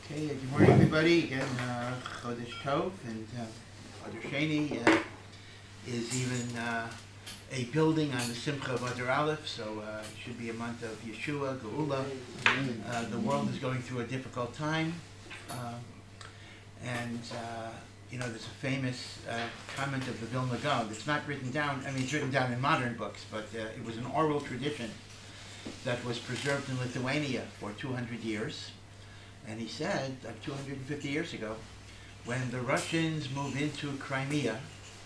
Okay, good morning, everybody. Again, Chodesh Tov, and Adar Sheni is even a building on the Simcha of Adar Aleph, so it should be a month of Yeshua, Geula. The world is going through a difficult time, and there's a famous comment of the Vilna Gaon. It's not written down. I mean, it's written down in modern books, but it was an oral tradition that was preserved in Lithuania for 200 years. And he said, like 250 years ago, when the Russians move into Crimea,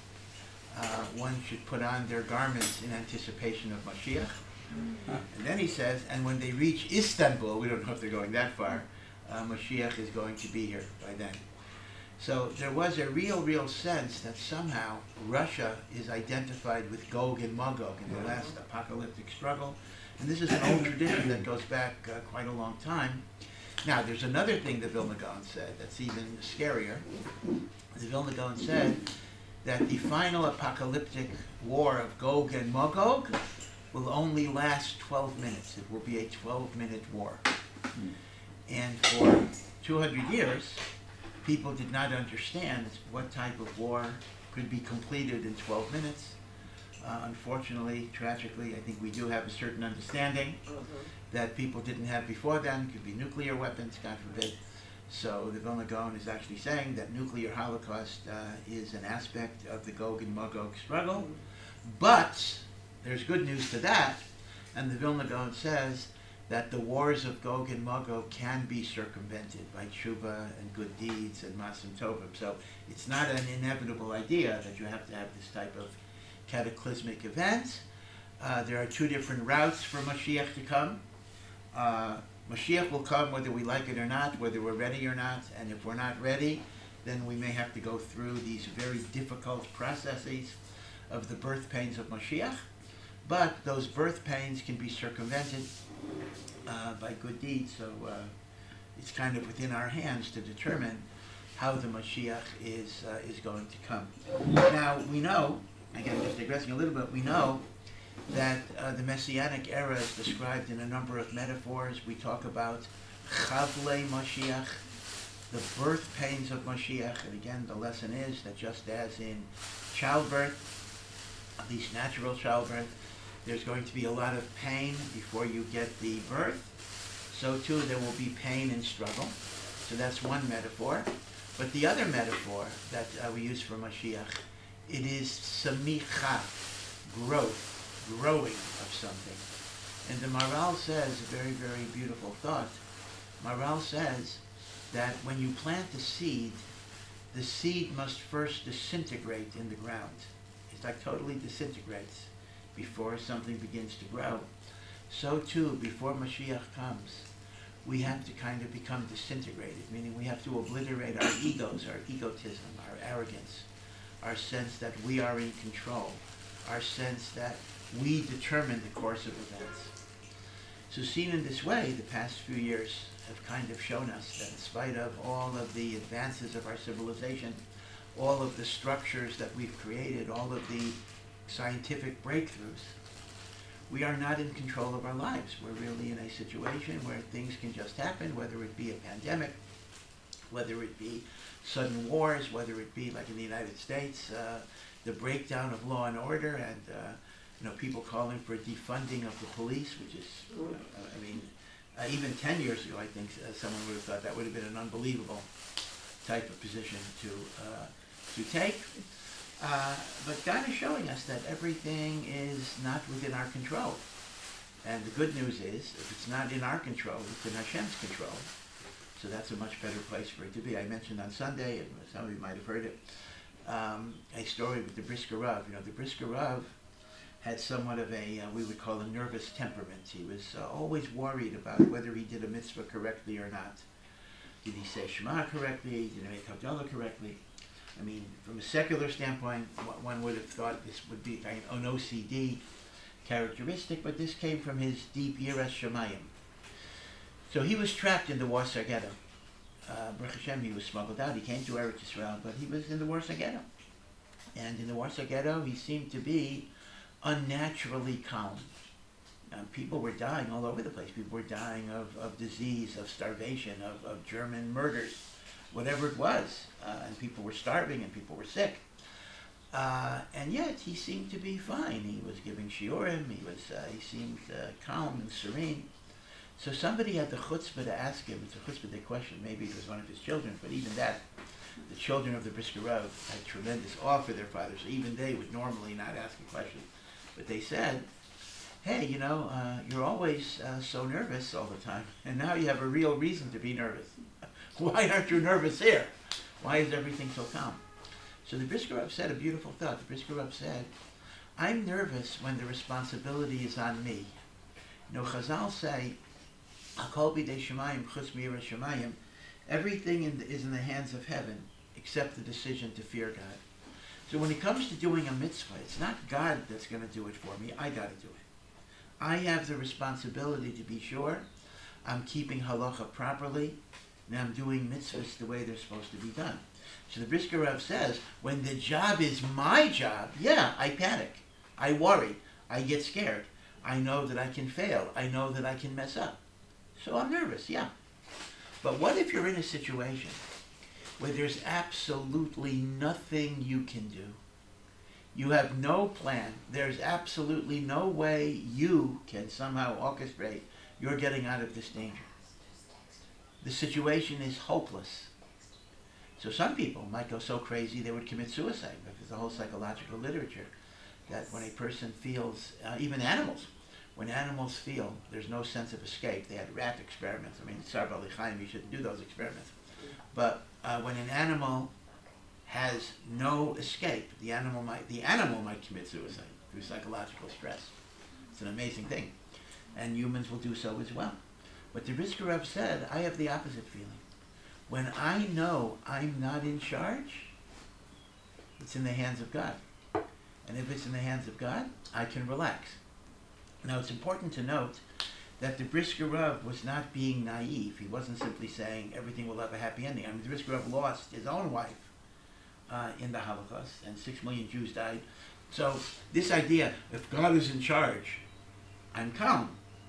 one should put on their garments in anticipation of Mashiach. And then he says, and when they reach Istanbul, we don't know if they're going that far, Mashiach is going to be here by then. So there was a real sense that somehow Russia is identified with Gog and Magog in the last apocalyptic struggle. And this is an old tradition that goes back quite a long time. Now, there's another thing the Vilna Gaon said that's even scarier. The Vilna Gaon said that the final apocalyptic war of Gog and Magog will only last 12 minutes. It will be a 12-minute war. And for 200 years, people did not understand what type of war could be completed in 12 minutes. Unfortunately, tragically, I think we do have a certain understanding that people didn't have before then. It could be nuclear weapons, God forbid. So the Vilna Gaon is actually saying that nuclear holocaust is an aspect of the Gog and Magog struggle. But there's good news to that, and the Vilna Gaon says that the wars of Gog and Magog can be circumvented by tshuva and good deeds and masim tovim. So it's not an inevitable idea that you have to have this type of cataclysmic event. There are two different routes for Mashiach to come. Mashiach will come whether we like it or not, whether we're ready or not, and if we're not ready, then we may have to go through these very difficult processes of the birth pains of Mashiach. But those birth pains can be circumvented by good deeds, so it's kind of within our hands to determine how the Mashiach is going to come. Now, we know, again, just digressing a little bit, we know that the Messianic era is described in a number of metaphors. We talk about Chavlei Mashiach, the birth pains of Mashiach, and again, the lesson is that just as in childbirth, at least natural childbirth, there's going to be a lot of pain before you get the birth. So too, there will be pain and struggle. So that's one metaphor. But the other metaphor that we use for Mashiach, it is samicha, growing of something. And the Maharal says a very beautiful thought. Maharal says that when you plant a seed, the seed must first disintegrate in the ground. It's like totally disintegrates before something begins to grow. So too, before Mashiach comes, we have to kind of become disintegrated, meaning we have to obliterate our egos, our egotism, our arrogance, our sense that we are in control, our sense that we determine the course of events. So seen in this way, the past few years have kind of shown us that in spite of all of the advances of our civilization, all of the structures that we've created, all of the scientific breakthroughs, we are not in control of our lives. We're really in a situation where things can just happen, whether it be a pandemic, whether it be sudden wars, whether it be, like in the United States, the breakdown of law and order, and people calling for defunding of the police, which is, even 10 years ago, I think someone would have thought that would have been an unbelievable type of position to take. But God is showing us that everything is not within our control. And the good news is, if it's not in our control, it's in Hashem's control. So that's a much better place for it to be. I mentioned on Sunday, and some of you might have heard it, a story with the Brisker Rav. The Brisker Rav had somewhat of a, we would call a nervous temperament. He was always worried about whether he did a mitzvah correctly or not. Did he say Shema correctly? Did he make Havdalah correctly? I mean, from a secular standpoint, one would have thought this would be an OCD characteristic, but this came from his deep Yiras Shamayim. So he was trapped in the Warsaw Ghetto. Baruch Hashem, he was smuggled out. He came to Eretz Yisrael, but he was in the Warsaw Ghetto. And in the Warsaw Ghetto, he seemed to be unnaturally calm. people were dying all over the place. People were dying of disease, of starvation, of German murders, whatever it was. And people were starving and people were sick. And yet he seemed to be fine. He was giving shiurim. He seemed calm and serene. So somebody had the chutzpah to ask him. It's a chutzpah they questioned. Maybe it was one of his children, but even that, the children of the Brisker Rav had tremendous awe for their father. So even they would normally not ask a question. But they said, hey, you're always so nervous all the time, and now you have a real reason to be nervous. Why aren't you nervous here? Why is everything so calm? So the Brisker Rav said a beautiful thought. The Brisker Rav said, I'm nervous when the responsibility is on me. Chazal say, Hakol b'dei Shemayim chutz mi'yirah Shemayim, everything is in the hands of heaven except the decision to fear God. So when it comes to doing a mitzvah, it's not God that's going to do it for me. I got to do it. I have the responsibility to be sure I'm keeping halacha properly and I'm doing mitzvahs the way they're supposed to be done. So the Brisker Rav says, when the job is my job, yeah, I panic. I worry. I get scared. I know that I can fail. I know that I can mess up. So I'm nervous, yeah. But what if you're in a situation where there's absolutely nothing you can do? You have no plan. There's absolutely no way you can somehow orchestrate your getting out of this danger. The situation is hopeless. So some people might go so crazy they would commit suicide. But there's a whole psychological literature that when a person feels, even animals, when animals feel there's no sense of escape, they had rat experiments. I mean, Tsar Bali Chaim, you shouldn't do those experiments. But when an animal has no escape, the animal might commit suicide through psychological stress. It's an amazing thing. And humans will do so as well. But the Brisker Rav said, I have the opposite feeling. When I know I'm not in charge, it's in the hands of God. And if it's in the hands of God, I can relax. Now it's important to note that the Brisker Rav was not being naive. He wasn't simply saying everything will have a happy ending. I mean, the Brisker Rav lost his own wife in the Holocaust, and 6 million Jews died. So this idea, if God is in charge, I'm calm,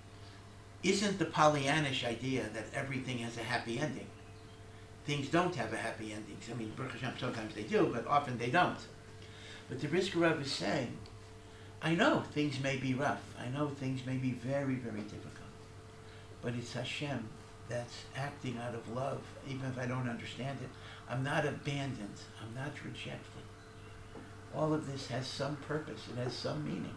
isn't the Pollyannish idea that everything has a happy ending. Things don't have a happy ending. I mean, Baruch Hashem, sometimes they do, but often they don't. But the Brisker Rav is saying, I know things may be rough. I know things may be very, very difficult. But it's Hashem that's acting out of love, even if I don't understand it. I'm not abandoned. I'm not rejected. All of this has some purpose. It has some meaning.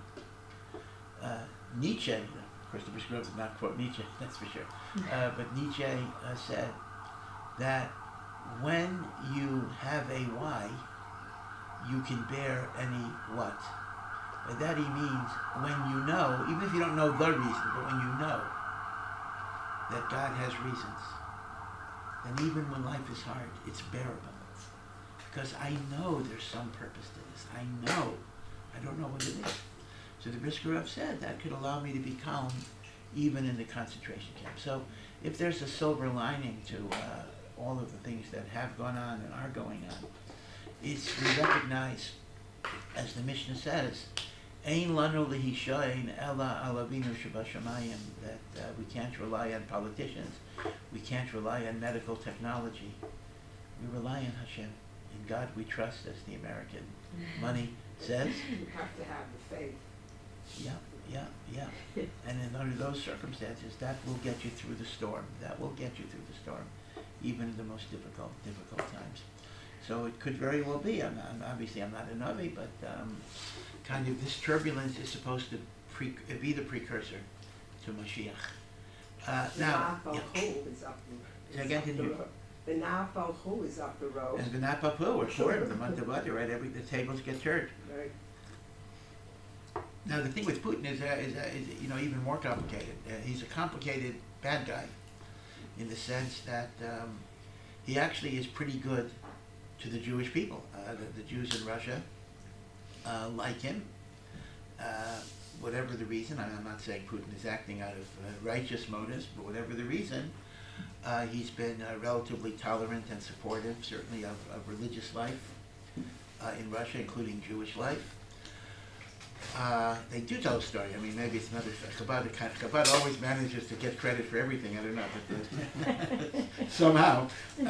Nietzsche, of course the Brisker Rav did not quote Nietzsche, that's for sure. But Nietzsche said that when you have a why, you can bear any what. By that he means when you know, even if you don't know the reason, but when you know that God has reasons, then even when life is hard, it's bearable. Because I know there's some purpose to this. I know. I don't know what it is. So the Brisker Rav said that could allow me to be calm even in the concentration camp. So if there's a silver lining to all of the things that have gone on and are going on, it's we recognize, as the Mishnah says, Ein lanu lehishayin ela al Avinu shebashamayim, that we can't rely on politicians, we can't rely on medical technology. We rely on Hashem. In God we trust, as the American money says. You have to have the faith. Yeah. And under those circumstances, that will get you through the storm. That will get you through the storm, even in the most difficult times. So it could very well be. Obviously I'm not a Navi, but kind of this turbulence is supposed to be the precursor to Mashiach. Now, The Napahu is up the road. And the Napahu, or short, the month of Adar, right? The tables get turned. Right. Now the thing with Putin is even more complicated. He's a complicated bad guy, in the sense that he actually is pretty good to the Jewish people. The Jews in Russia like him, whatever the reason. I'm not saying Putin is acting out of righteous motives, but whatever the reason, he's been relatively tolerant and supportive, certainly of religious life in Russia, including Jewish life. They do tell a story. I mean, maybe it's another Chabad always manages to get credit for everything. I don't know, but somehow.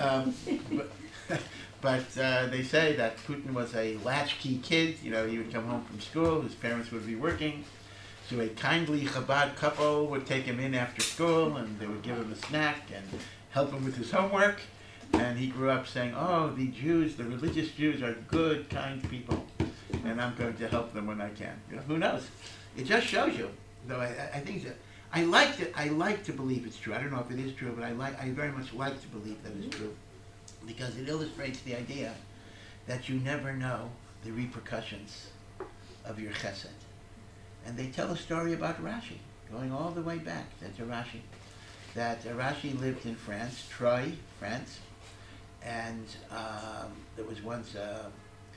But they say that Putin was a latchkey kid. You know, he would come home from school, his parents would be working, so a kindly Chabad couple would take him in after school, and they would give him a snack and help him with his homework. And he grew up saying, "Oh, the Jews, the religious Jews, are good, kind people, and I'm going to help them when I can." You know, who knows? It just shows you. Though I think that I like to believe it's true. I don't know if it is true, but I very much like to believe that it's true, because it illustrates the idea that you never know the repercussions of your chesed. And they tell a story about Rashi, going all the way back to Rashi, that Rashi lived in France, Troyes, France, and there was once a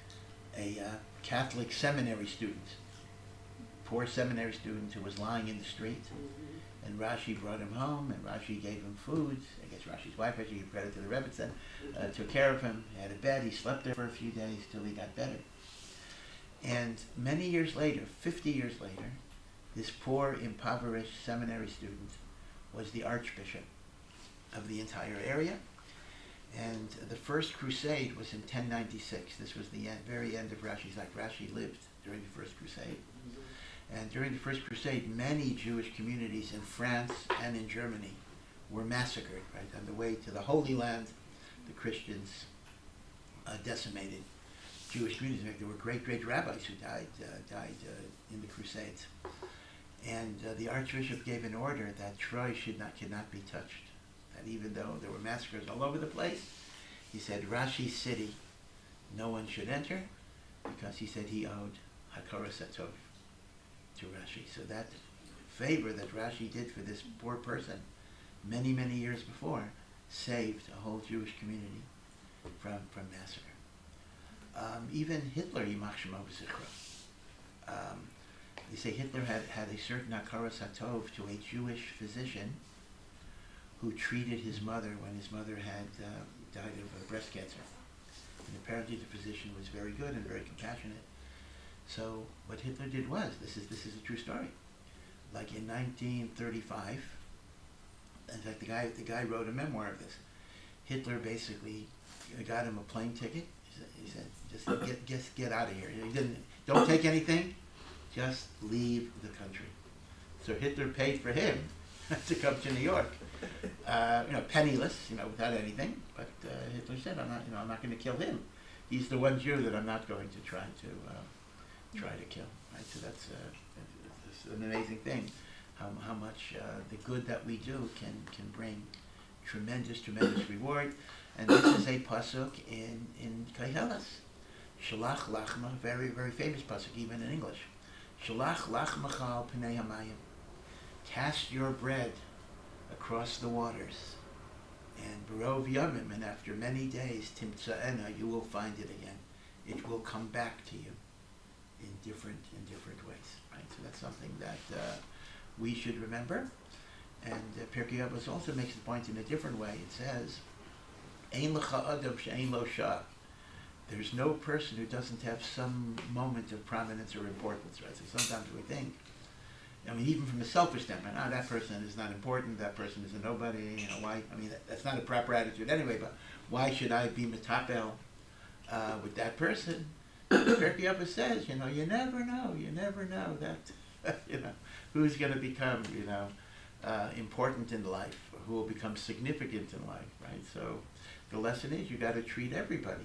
Catholic seminary student, poor seminary student who was lying in the street, and Rashi brought him home, and Rashi gave him food. I guess Rashi's wife, Rashi gave credit to the Rebbetzin, took care of him, he had a bed, he slept there for a few days till he got better. And many years later, 50 years later, this poor, impoverished seminary student was the archbishop of the entire area. And the first crusade was in 1096. This was the very end of Rashi's life. Rashi lived during the first crusade. And during the first crusade, many Jewish communities in France and in Germany were massacred, right? On the way to the Holy Land, the Christians decimated Jewish communities. In fact, there were great rabbis who died in the Crusades. And the Archbishop gave an order that Troy cannot be touched. That even though there were massacres all over the place, he said, Rashi's city, no one should enter, because he said he owed Hakara Satov to Rashi. So that favor that Rashi did for this poor person many years before saved a whole Jewish community from massacre. Even Hitler, Yimach Shemo V'Zichro. They say Hitler had a certain Hakara Satov to a Jewish physician who treated his mother when his mother had died of breast cancer. And apparently the physician was very good and very compassionate. So what Hitler did was, this is a true story. Like in 1935, in fact the guy wrote a memoir of this. Hitler basically got him a plane ticket. He said, just get out of here. Don't take anything, just leave the country. So Hitler paid for him to come to New York, penniless, without anything. But Hitler said, I'm not going to kill him. He's the one Jew that I'm not going to try to kill. Right? So that's an amazing thing, how much the good that we do can bring tremendous reward. And this is a pasuk in Koheles. Shalach lachma, very famous pasuk even in English. Shalach lachmacha al pnei hamayim. Cast your bread across the waters, and barov yamim, and after many days timtzaena, you will find it again. It will come back to you in different ways. Right. So that's something that we should remember. And Pirkei Avos also makes the point in a different way. It says, Ein lecha adam she'ein lo shah. There's no person who doesn't have some moment of prominence or importance, right? So sometimes we think, even from a selfish standpoint, that person is not important, that person is a nobody, why? That's not a proper attitude anyway, but why should I be metapel with that person? Pirkei Avos says, you never know that, who's going to become, important in life, or who will become significant in life, right? So the lesson is you got to treat everybody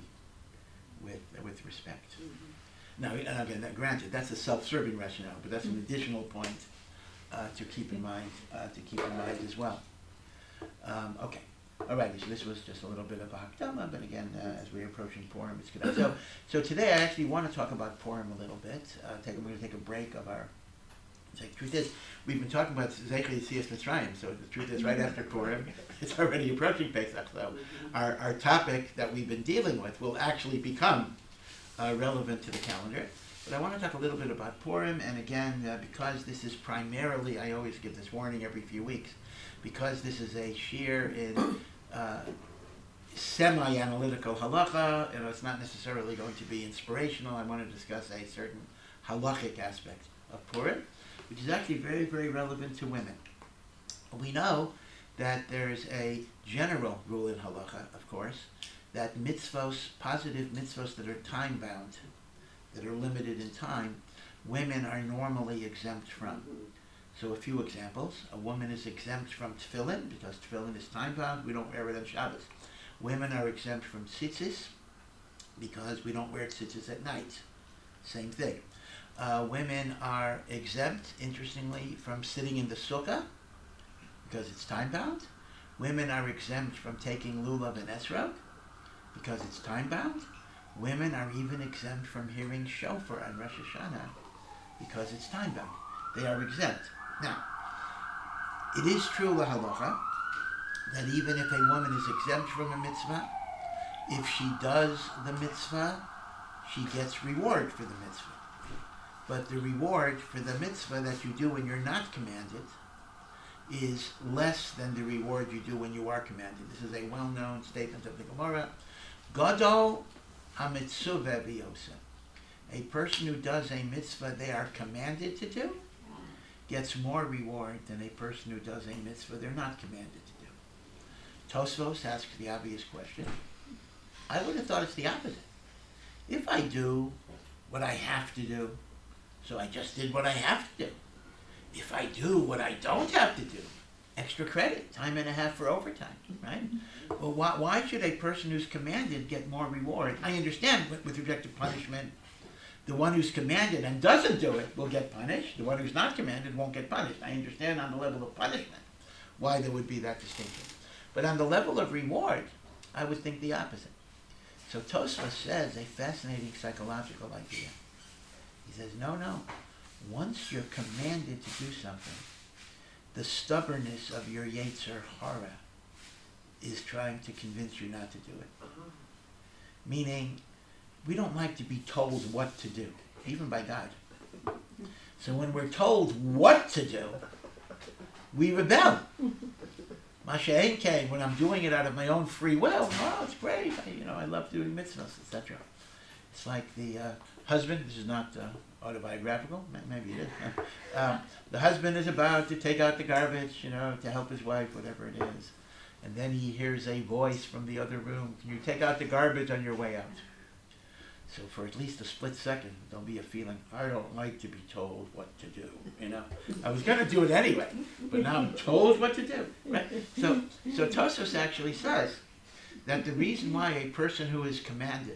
with respect. Now, again, granted, that's a self-serving rationale, but that's an additional point to keep in mind. As well. Okay, all right. So this was just a little bit of a Hakdama, but again, as we're approaching Purim, it's good. So today I actually want to talk about Purim a little bit. We're going to take a break of our. The truth is, we've been talking about Zeicher Yetzias Mitzrayim, so the truth is right after Purim, it's already approaching Pesach, so our topic that we've been dealing with will actually become relevant to the calendar. But I want to talk a little bit about Purim, and again, because this is primarily, I always give this warning every few weeks, because this is a shir in semi-analytical halacha, it's not necessarily going to be inspirational. I want to discuss a certain halachic aspect of Purim, which is actually very, very relevant to women. We know that there's a general rule in halacha, of course, that mitzvos, positive mitzvos that are time-bound, that are limited in time, women are normally exempt from. So a few examples. A woman is exempt from tefillin, because tefillin is time-bound. We don't wear it on Shabbos. Women are exempt from tzitzis, because we don't wear tzitzis at night. Same thing. Women are exempt, interestingly, from sitting in the sukkah, because it's time-bound. Women are exempt from taking lulav and esrog, because it's time-bound. Women are even exempt from hearing shofar on Rosh Hashanah, because it's time-bound. They are exempt. Now, it is true, lahalacha, that even if a woman is exempt from a mitzvah, if she does the mitzvah, she gets reward for the mitzvah. But the reward for the mitzvah that you do when you're not commanded is less than the reward you do when you are commanded. This is a well-known statement of the Gemara. Gadol ha-mitzvah b'yosa. A person who does a mitzvah they are commanded to do gets more reward than a person who does a mitzvah they're not commanded to do. Tosfos asks the obvious question. I would have thought it's the opposite. If I do what I have to do, so I just did what I have to do. If I do what I don't have to do, extra credit, time and a half for overtime, right? Well, why should a person who's commanded get more reward? I understand with respect to punishment, the one who's commanded and doesn't do it will get punished. The one who's not commanded won't get punished. I understand on the level of punishment why there would be that distinction. But on the level of reward, I would think the opposite. So Tosfos says a fascinating psychological idea. He says, no. Once you're commanded to do something, the stubbornness of your Yetzer Hara is trying to convince you not to do it. Meaning, we don't like to be told what to do, even by God. So when we're told what to do, we rebel. Masha'en came when I'm doing it out of my own free will. Oh, it's great. I love doing mitzvahs, etc. It's like the husband. This is not autobiographical. Maybe it is. The husband is about to take out the garbage, to help his wife, whatever it is. And then he hears a voice from the other room. Can you take out the garbage on your way out? So for at least a split second, there'll be a feeling, I don't like to be told what to do, I was going to do it anyway, but now I'm told what to do, right? So Tosfos actually says that the reason why a person who is commanded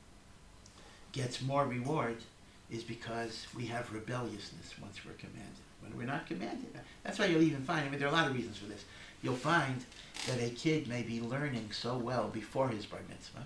gets more reward is because we have rebelliousness once we're commanded. When we're not commanded, that's why you'll even find, there are a lot of reasons for this. You'll find that a kid may be learning so well before his bar mitzvah,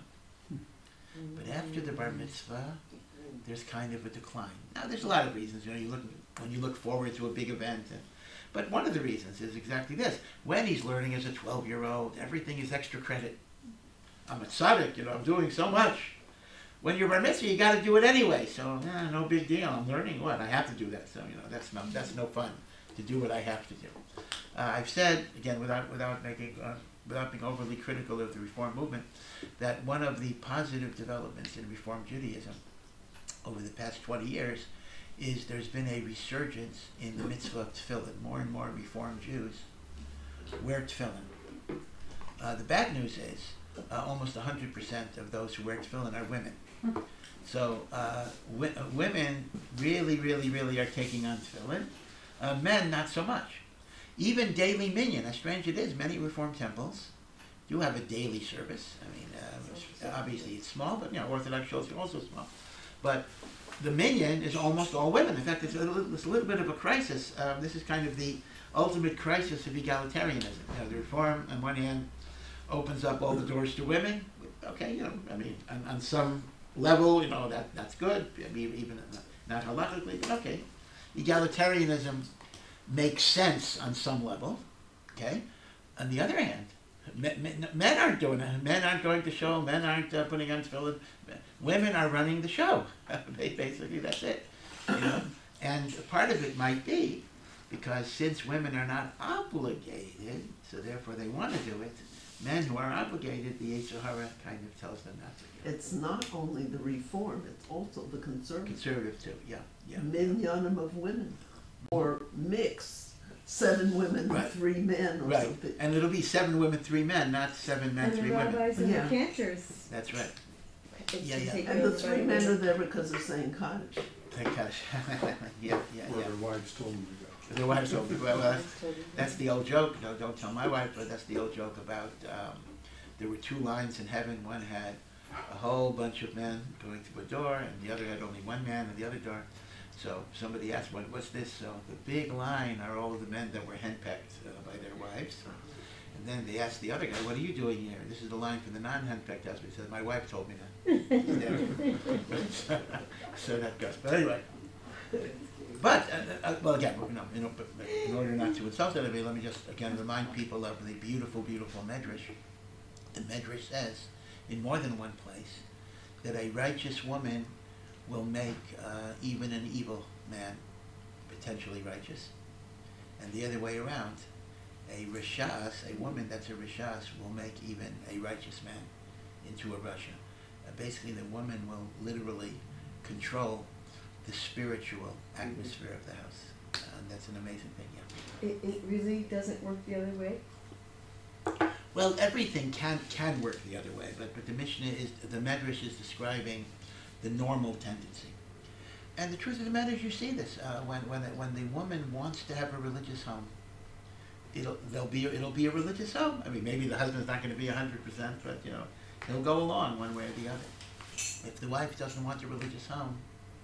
but after the bar mitzvah, there's kind of a decline. Now, there's a lot of reasons. When you look forward to a big event, but one of the reasons is exactly this. When he's learning as a 12-year-old, everything is extra credit. I'm a tzaddik, I'm doing so much. When you're bar mitzvah, you got to do it anyway. So, no big deal. I'm learning what I have to do that. So, that's no fun to do what I have to do. I've said again, without being overly critical of the Reform movement, that one of the positive developments in Reform Judaism over the past 20 years is there's been a resurgence in the mitzvah of tefillin. More and more Reform Jews wear tefillin. The bad news is almost 100% of those who wear tefillin are women. So women really are taking on tefillin. Men, not so much. Even daily minyan, as strange it is, many Reform temples do have a daily service. Obviously it's small, but Orthodox shows are also small. But the minyan is almost all women. In fact, it's a little bit of a crisis. This is kind of the ultimate crisis of egalitarianism. The Reform, on one hand, opens up all the doors to women. Okay, on some level, that's good. Even not halakhically, but okay. Egalitarianism makes sense on some level. Okay. On the other hand, men aren't doing it. Men aren't going to show. Men aren't putting on tefillin. Women are running the show. Basically, that's it. And part of it might be because since women are not obligated, so therefore they want to do it, men who are obligated, the Yetzer Hara kind of tells them not to do it. It's not only the reform, it's also the conservative. Conservative too, yeah, yeah. Minyanim of women, or mix, 7 women, Right. 3 men, or Right, something. and it'll be 7 women, 3 men, not 7 men, And 3 the women. rabbis and Yeah. the cantors. That's right. It's Yeah, to yeah. take And the over 3 by men are women. there because of saying Kaddish. Thank gosh. Yeah, yeah, Where yeah. their wives told them to go. Their wives told me, well, that's the old joke. No, don't tell my wife, but that's the old joke about there were 2 lines in heaven. One had a whole bunch of men going through a door, and the other had only 1 man in the other door. So somebody asked, what's this? So the big line are all of the men that were henpecked by their wives. And then they asked the other guy, what are you doing here? This is the line for the non-henpecked husband. He said, my wife told me that. So that goes. But anyway. But, well, again, but in order not to insult anybody, let me just, again, remind people of the beautiful, beautiful Medrash. The Medrash says, in more than one place, that a righteous woman will make even an evil man potentially righteous. And the other way around, a Rishas, a woman that's a Rishas, will make even a righteous man into a Rasha. Basically, the woman will literally control the spiritual atmosphere of the house. And that's an amazing thing, yeah. It really doesn't work the other way? Well, everything can work the other way, but the Mishnah is, the Medrash is describing the normal tendency. And the truth of the matter is, you see this when the woman wants to have a religious home. It'll be a religious home. I mean, maybe the husband's not going to be 100%, but he'll go along one way or the other. If the wife doesn't want a religious home,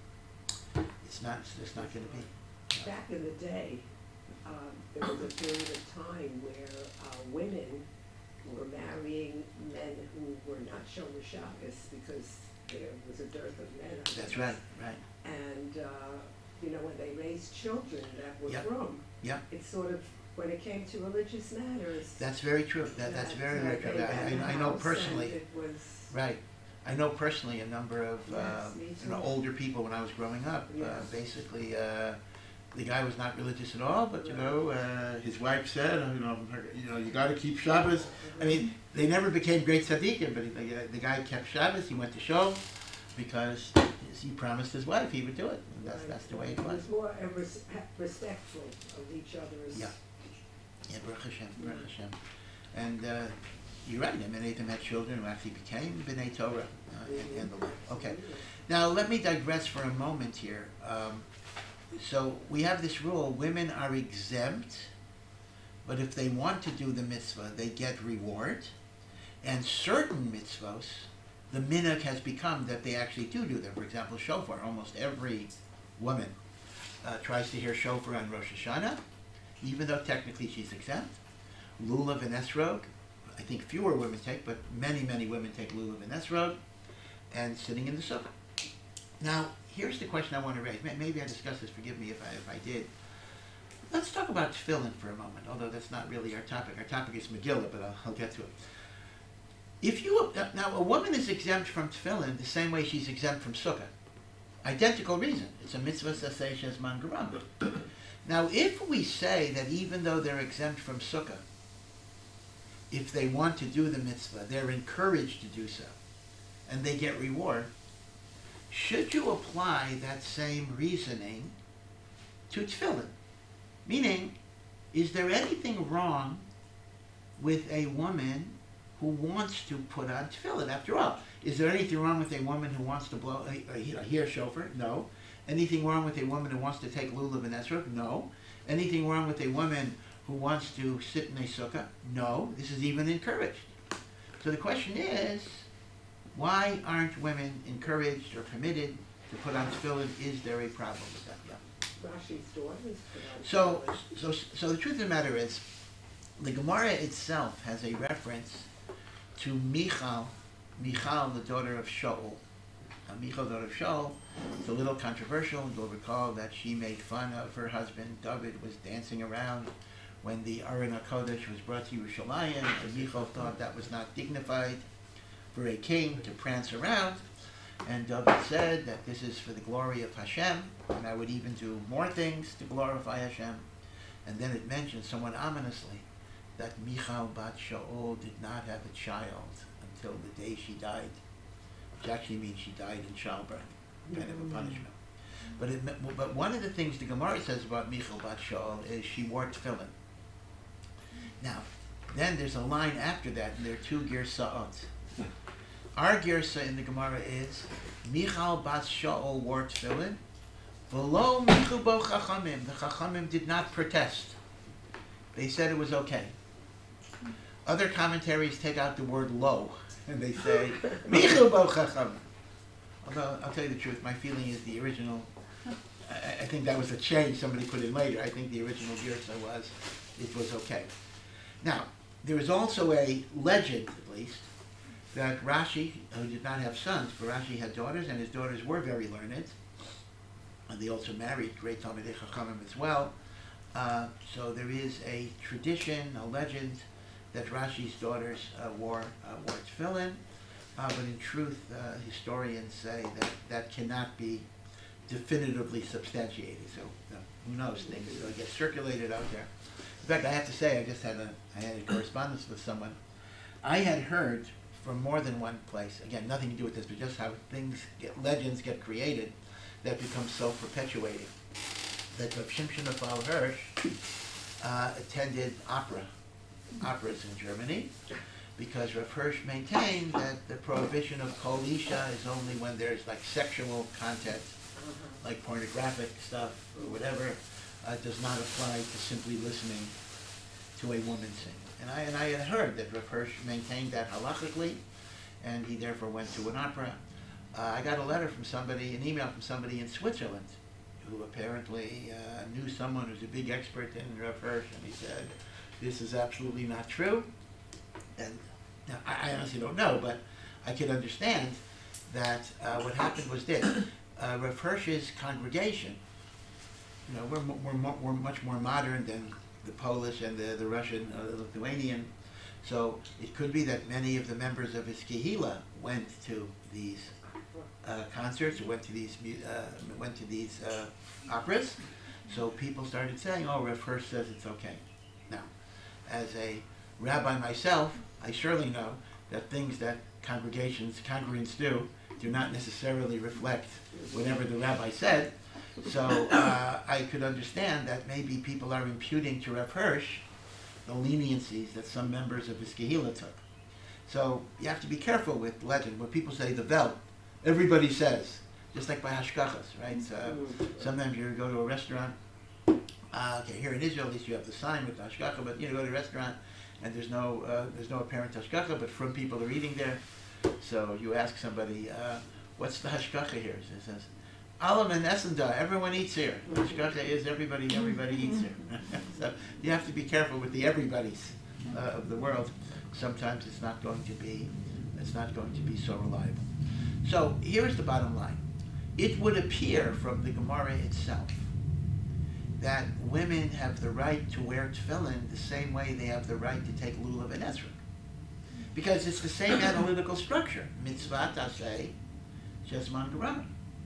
it's not going to be. Back in the day, there was a period of time where women were marrying men who were not Shomer Shabbos because there was a dearth of men. That's right. And, when they raised children that were Yep. from, Yeah. it's sort of, when it came to religious matters. That's very true. That's very, very true. they had a I know house personally. and it was, Right. I know personally a number of Yes, me too. older people when I was growing up. Yes. Basically, the guy was not religious at all, but his wife said, you got to keep Shabbos. I mean, they never became great tzaddikim, but the guy kept Shabbos. He went to shul because he promised his wife he would do it. And that's the way it It was. was more respectful of each other's. Yeah. Yeah, Baruch Hashem, Baruch Hashem. And you're right, I mean, many of them had children who actually became B'nai Torah and the like. Okay, now let me digress for a moment here. So we have this rule, women are exempt, but if they want to do the mitzvah, they get reward. And certain mitzvahs, the minhag has become that they actually do them. For example, shofar. Almost every woman tries to hear shofar on Rosh Hashanah, even though technically she's exempt. Lulav and esrog, I think fewer women take, but many, many women take lulav and esrog, and sitting in the sukkah. Now, here's the question I want to raise. Maybe I discussed this, forgive me if I did. Let's talk about tefillin for a moment, although that's not really our topic. Our topic is Megillah, but I'll get to it. Now, a woman is exempt from tefillin the same way she's exempt from sukkah. Identical reason. It's a mitzvah saseh shezman geram. Now, if we say that even though they're exempt from sukkah, if they want to do the mitzvah, they're encouraged to do so, and they get reward, should you apply that same reasoning to tefillin? Meaning, is there anything wrong with a woman who wants to put on tefillin? After all, is there anything wrong with a woman who wants to blow, hear shofar? No. Anything wrong with a woman who wants to take lulav and esrog? No. Anything wrong with a woman who wants to sit in a sukkah? No. This is even encouraged. So the question is, why aren't women encouraged or permitted to put on tefillin? Is there a problem with that? Yeah. Rashi's daughters put on So the truth of the matter is, the Gemara itself has a reference to Michal, the daughter of Shaul. Michal, the daughter of Shaul, it's a little controversial. You'll recall that she made fun of her husband. David was dancing around when the Aron HaKodesh was brought to Yerushalayim, and Michal thought that was not dignified for a king to prance around. And David said that this is for the glory of Hashem, and I would even do more things to glorify Hashem. And then it mentions somewhat ominously that Michal bat Shaul did not have a child until the day she died, which actually means she died in childbirth, kind of a punishment. But one of the things the Gemara says about Michal bat Shaul is she wore tefillin. Now, then there's a line after that, and there are two girsaot. Our girsa in the Gemara is Michal bat Shaul wore tefillin, v'lo michu bo chachamim. The chachamim did not protest. They said it was okay. Other commentaries take out the word lo, and they say michu bo chachamim. Although, I'll tell you the truth, my feeling is the original, I think that was a change somebody put in later. I think the original girsa was, it was okay. Now, there is also a legend, at least, that Rashi, who did not have sons, but Rashi had daughters, and his daughters were very learned, and they also married great Talmidei Chachamim as well. So there is a tradition, a legend, that Rashi's daughters wore tefillin, but in truth, historians say that that cannot be definitively substantiated. So who knows? Things get circulated out there. In fact, I have to say, I had a correspondence with someone. I had heard from more than one place, again, nothing to do with this, but just how legends get created that become self-perpetuating. That Rav Shimshon of Baal Hirsch attended operas in Germany, because Rav Hirsch maintained that the prohibition of kol isha is only when there's like sexual content, like pornographic stuff or whatever, does not apply to simply listening to a woman sing. And I had heard that Rav Hirsch maintained that halachically, and he therefore went to an opera. I got a letter from somebody, an email from somebody in Switzerland, who apparently knew someone who's a big expert in Rav Hirsch, and he said, this is absolutely not true. And now, I honestly don't know, but I could understand that what happened was this. Rav Hirsch's congregation, we're much more modern than the Polish and the Russian or the Lithuanian. So it could be that many of the members of his kehila went to these concerts, or went to these operas. So people started saying, "Oh, Rav Hirsch says it's okay." Now, as a rabbi myself, I surely know that things that congregants do not necessarily reflect whatever the rabbi said. So I could understand that maybe people are imputing to Rav Hirsch the leniencies that some members of his kehila took. So you have to be careful with legend. When people say the vel, everybody says, just like by hashkachas, right? Sometimes you go to a restaurant. Okay, here in Israel, at least you have the sign with the hashkacha, but you go to a restaurant and there's no apparent hashkacha, but from people are eating there. So you ask somebody, what's the hashkacha here? It says, Alam and Essenda, everyone eats here. Hashkacha is everybody eats here. So you have to be careful with the everybody's of the world. Sometimes it's not going to be so reliable. So here's the bottom line. It would appear from the Gemara itself that women have the right to wear tefillin the same way they have the right to take lulav and esrog. Because it's the same analytical structure. Mitzvah taseh, shezman garama.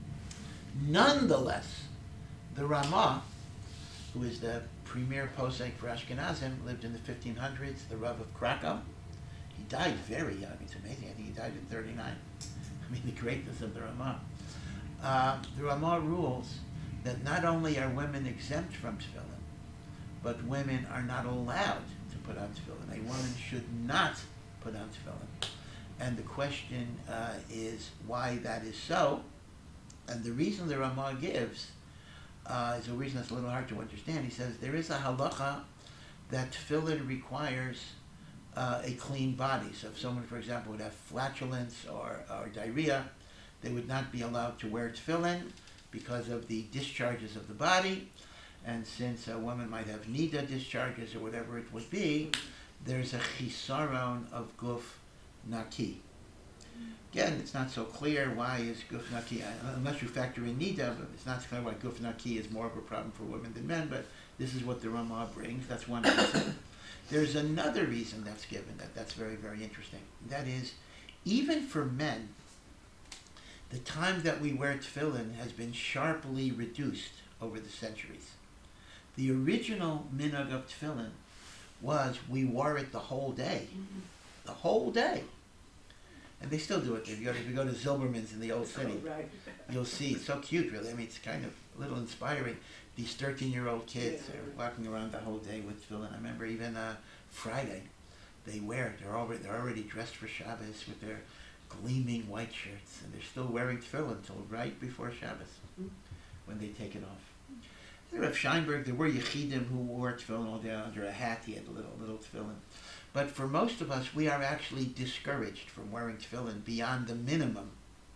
Nonetheless, the Ramah, who is the premier posek for Ashkenazim, lived in the 1500s, the Rav of Krakow. He died very young. It's amazing. I think he died at 39. I mean, the greatness of the Ramah. The Ramah rules that not only are women exempt from tefillin, but women are not allowed to put on tefillin. A woman should not put on tefillin. And the question is why that is so. And the reason the Ramah gives is a reason that's a little hard to understand. He says there is a halacha that tefillin requires a clean body. So if someone, for example, would have flatulence or diarrhea, they would not be allowed to wear tefillin because of the discharges of the body. And since a woman might have nida discharges or whatever it would be, there's a chisaron of guf naki. Again, it's not so clear why is guf naki, unless you factor in nida, but it's not clear why guf naki is more of a problem for women than men, but this is what the Ramah brings. That's one reason. There's another reason that's given that's very, very interesting. That is, even for men, the time that we wear tefillin has been sharply reduced over the centuries. The original minhag of tefillin was we wore it the whole day. The whole day. And they still do it. If you go to Zilberman's in the old city, Oh, right. you'll see. It's so cute, really. I mean, it's kind of a little inspiring. These 13-year-old kids Yeah. are walking around the whole day with tefillin. I remember even Friday, they wear it. They're already dressed for Shabbos with their gleaming white shirts, and they're still wearing tefillin until right before Shabbos when they take it off. Rav Scheinberg, there were Yechidim who wore tefillin all day under a hat. He had a little tefillin. But for most of us, we are actually discouraged from wearing tefillin beyond the minimum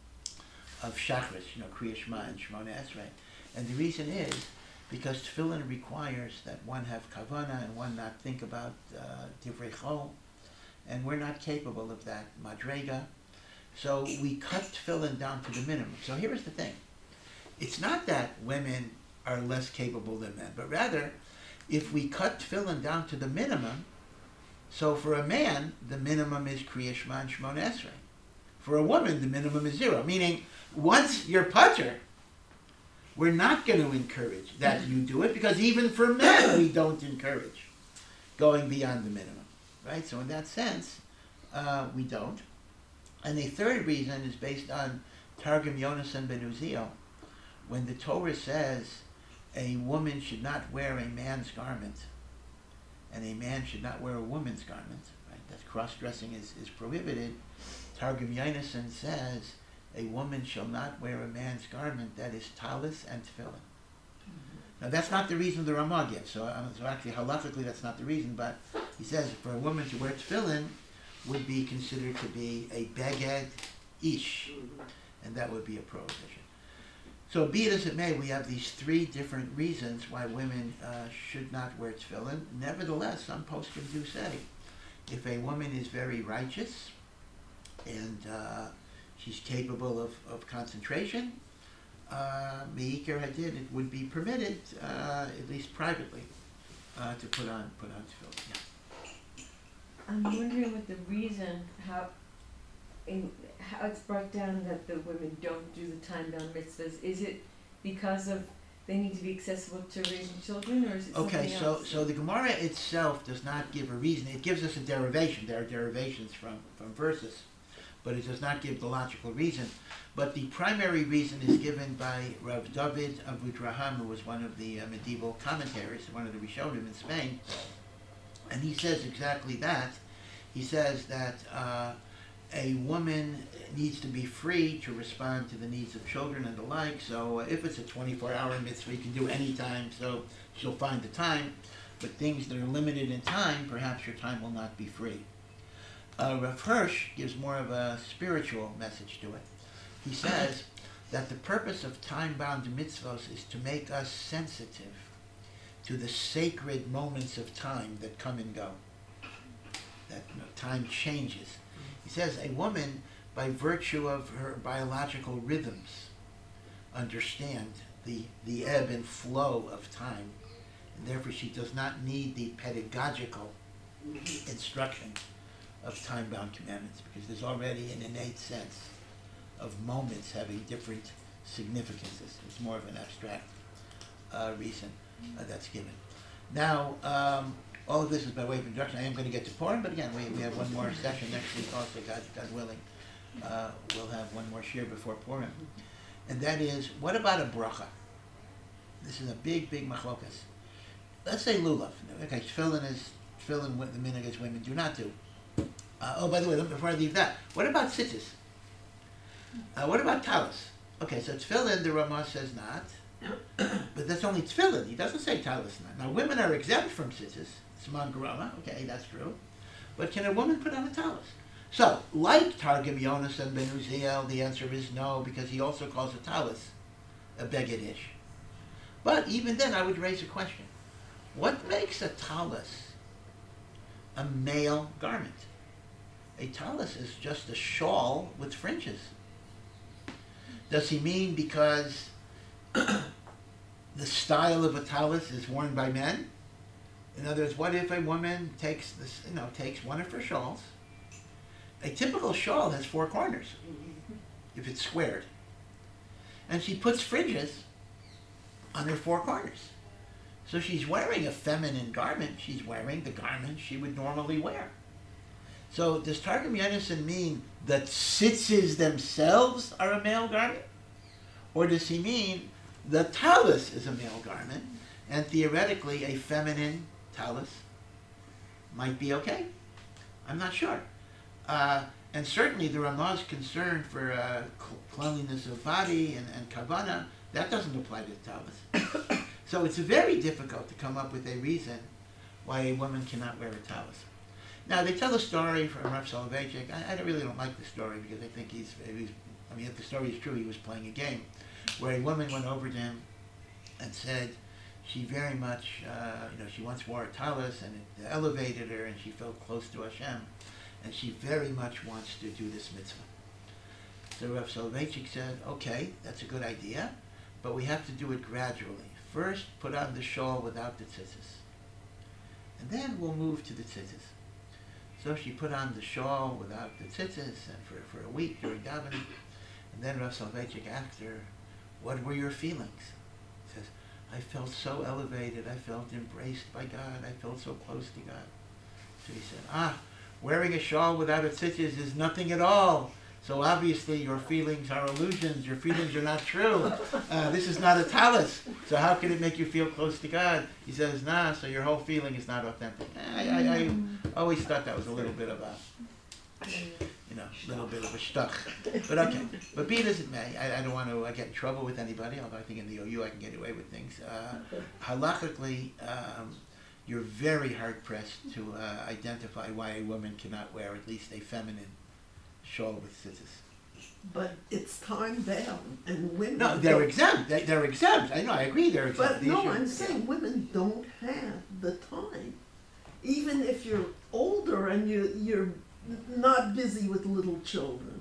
of Shachris, Kriya Shema and Shemona Esrei. And the reason is because tefillin requires that one have kavana and one not think about divrei chol, and we're not capable of that madrega. So we cut tefillin down to the minimum. So here's the thing. It's not that women are less capable than men, but rather, if we cut tefillin down to the minimum, so for a man, the minimum is Kriya Shema and Shemona Esrei. For a woman, the minimum is 0. Meaning, once you're patur, we're not going to encourage that you do it, because even for men, we don't encourage going beyond the minimum. Right? So in that sense, we don't. And a third reason is based on Targum Yonasan ben Uziel. When the Torah says a woman should not wear a man's garment, and a man should not wear a woman's garment, right? That cross-dressing is prohibited. Targum Yonasan says a woman shall not wear a man's garment that is talis and tefillin. Now that's not the reason the Ramah gives. So actually halakhically that's not the reason, but he says for a woman to wear tefillin would be considered to be a beged ish, and that would be a prohibition. So be it as it may, we have these 3 different reasons why women should not wear tefillin. Nevertheless, some poskim do say, if a woman is very righteous and she's capable of concentration, me'ikar hadin, it would be permitted, at least privately, to put on tefillin. Yeah. I'm wondering what the reason, how it's brought down that the women don't do the time-bound mitzvahs. Is it because of they need to be accessible to raising children, or is it something else? So the Gemara itself does not give a reason. It gives us a derivation. There are derivations from verses, but it does not give the logical reason. But the primary reason is given by Rav David Abudraham, who was one of the medieval commentaries, one of the Rishonim in Spain, and he says exactly that. He says that a woman needs to be free to respond to the needs of children and the like. So if it's a 24-hour mitzvah, you can do any time, so she'll find the time. But things that are limited in time, perhaps your time will not be free. Rav Hirsch gives more of a spiritual message to it. He says that the purpose of time-bound mitzvahs is to make us sensitive to the sacred moments of time that come and go. That time changes. He says a woman, by virtue of her biological rhythms, understand the ebb and flow of time, and therefore she does not need the pedagogical instruction of time-bound commandments, because there's already an innate sense of moments having different significances. It's more of an abstract reason that's given. Now, all of this is by way of introduction. I am going to get to Purim, but again, we have one more session next week also, God willing. We'll have one more shir before Purim. And that is, what about a bracha? This is a big machlokas. Let's say lulav. Okay, tefillin what the minhag is women do not do. Oh, by the way, before I leave that, what about tzitzis? What about talis? Okay, so tefillin, the Ramah says not. But that's only tefillin. He doesn't say talis not. Now, women are exempt from tzitzis. Siman Garama, okay, that's true. But can a woman put on a talis? So, like Targum Yonasan ben Uziel, the answer is no, because he also calls a talis a beged ish. But even then, I would raise a question. What makes a talis a male garment? A talis is just a shawl with fringes. Does he mean because the style of a talis is worn by men? In other words, what if a woman takes one of her shawls? A typical shawl has 4 corners, if it's squared. And she puts fringes on her 4 corners. So she's wearing a feminine garment. She's wearing the garment she would normally wear. So does Targum Yonasan mean that tzitzis themselves are a male garment? Or does he mean the talus is a male garment, and theoretically a feminine talus might be okay? I'm not sure. And certainly the Ramah's concern for cleanliness of body and kavana, that doesn't apply to the talus. So it's very difficult to come up with a reason why a woman cannot wear a talus. Now, they tell a story from Rav Soloveitchik. I really don't like the story because I think if the story is true, he was playing a game where a woman went over to him and said she very much, she once wore a talus and it elevated her and she felt close to Hashem, and she very much wants to do this mitzvah. So Rav Soloveitchik said, okay, that's a good idea, but we have to do it gradually. First, put on the shawl without the tzitzis, and then we'll move to the tzitzis. So she put on the shawl without the tzitzis and for a week during davening, and then Rav Soloveitchik asked her, what were your feelings? She says, I felt so elevated, I felt embraced by God, I felt so close to God. So he said, wearing a shawl without a tzitzis is nothing at all. So obviously your feelings are illusions, your feelings are not true. This is not a talus, so how can it make you feel close to God? He says, so your whole feeling is not authentic. I always thought that was a little bit of a, little bit of a shtuch. But okay, but be it as it may, I don't want to get in trouble with anybody, although I think in the OU I can get away with things. Halachically, you're very hard-pressed to identify why a woman cannot wear at least a feminine shawl with tzitzis. But it's time bound, and women. No, they're exempt. They're exempt. I know. I agree. They're exempt. But no, I'm saying women don't have the time. Even if you're older and you're not busy with little children.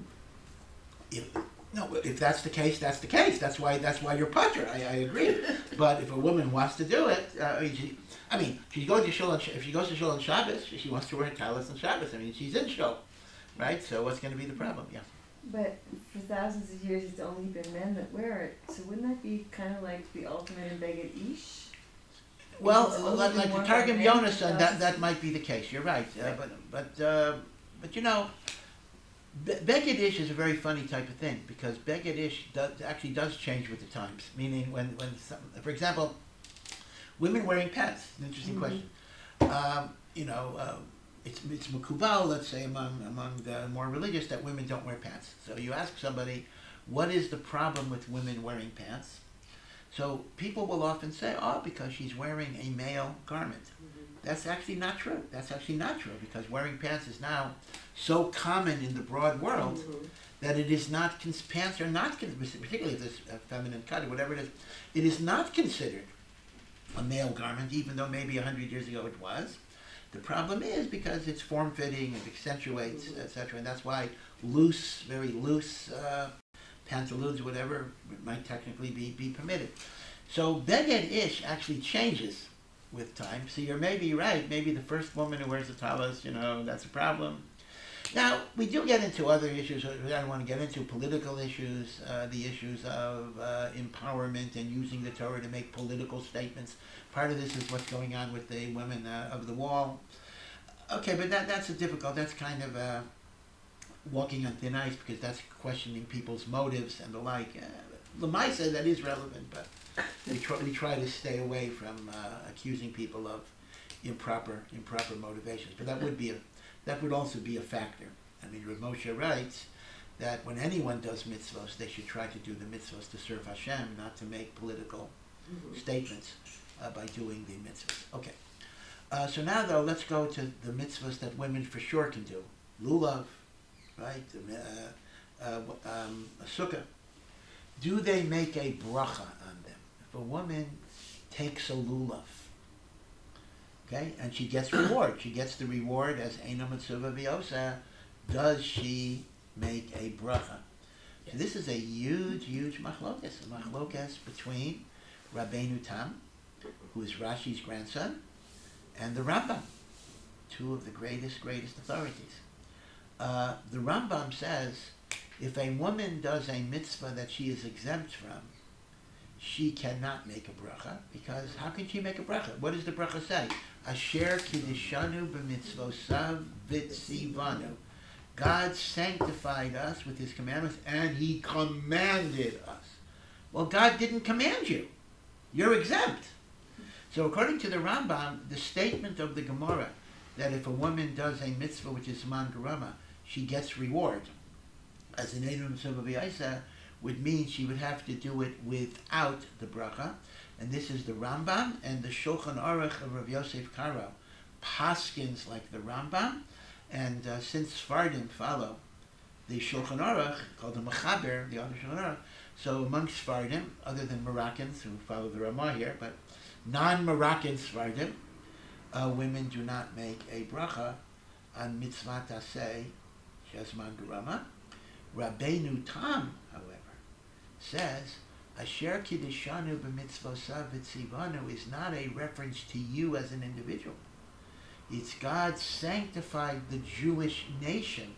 If that's the case, that's the case. That's why you're putter. I agree. But if a woman wants to do it, she's going to shul if she goes to shul on Shabbos, she wants to wear a talus on Shabbos. She's in shul. Right? So what's going to be the problem? Yeah. But for thousands of years, it's only been men that wear it. So wouldn't that be kind of like the ultimate in Beged Ish? Well, like the Targum Yonasan, that might be the case. You're right. But Beged Ish is a very funny type of thing because Beged Ish actually does change with the times. Meaning for example, women wearing pants. An interesting question. It's makubal, let's say, among the more religious, that women don't wear pants. So you ask somebody, what is the problem with women wearing pants? So people will often say, because she's wearing a male garment. Mm-hmm. That's actually not true. Because wearing pants is now so common in the broad world that it is not, pants are not, particularly if it's a feminine cut or whatever it is not considered a male garment, even though maybe 100 years ago it was. The problem is because it's form-fitting, it accentuates, etc., and that's why very loose pantaloons, whatever, might technically be permitted. So Beged Ish actually changes with time. So you're maybe right. Maybe the first woman who wears a talus, that's a problem. Now, we do get into other issues. I don't want to get into political issues, the issues of empowerment and using the Torah to make political statements. Part of this is what's going on with the women of the wall. Okay, but that's that's kind of walking on thin ice because that's questioning people's motives and the like. Lamaisa, that is relevant, but we try to stay away from accusing people of improper motivations. But that would also be a factor. Rav Moshe writes that when anyone does mitzvos, they should try to do the mitzvos to serve Hashem, not to make political statements by doing the mitzvahs. Okay. So now, though, let's go to the mitzvahs that women for sure can do. Lulav, right? A sukkah. Do they make a bracha on them? If a woman takes a lulav, okay, and she gets reward, she gets the reward as Eina Mitzuva V'Osa, does she make a bracha? So this is a huge machlokas between Rabbeinu Tam, who is Rashi's grandson, and the Rambam, two of the greatest authorities. The Rambam says, if a woman does a mitzvah that she is exempt from, she cannot make a bracha, because how can she make a bracha? What does the bracha say? Asher kiddishanu b'mitzvosav v'tzivanu. God sanctified us with his commandments, and he commanded us. Well, God didn't command you. You're exempt. So according to the Rambam, the statement of the Gemara that if a woman does a mitzvah which is Zman Garama, she gets reward, as an Einu Mitzvah B'Yaisa, would mean she would have to do it without the bracha. And this is the Rambam and the Shulchan Aruch of Rav Yosef Karo. Paskins like the Rambam, and since Sfardim follow the Shulchan Aruch, called the Mechaber, the other Shulchan Aruch, so amongst Sfardim, other than Moroccans who follow the Ramah here, but non-Moroccan Sfardim, women do not make a bracha on mitzvah taseh shezman garama. Rabbeinu Tam, however, says Asher kiddishanu b'mitzvosav v'tzivanu is not a reference to you as an individual. It's God sanctified the Jewish nation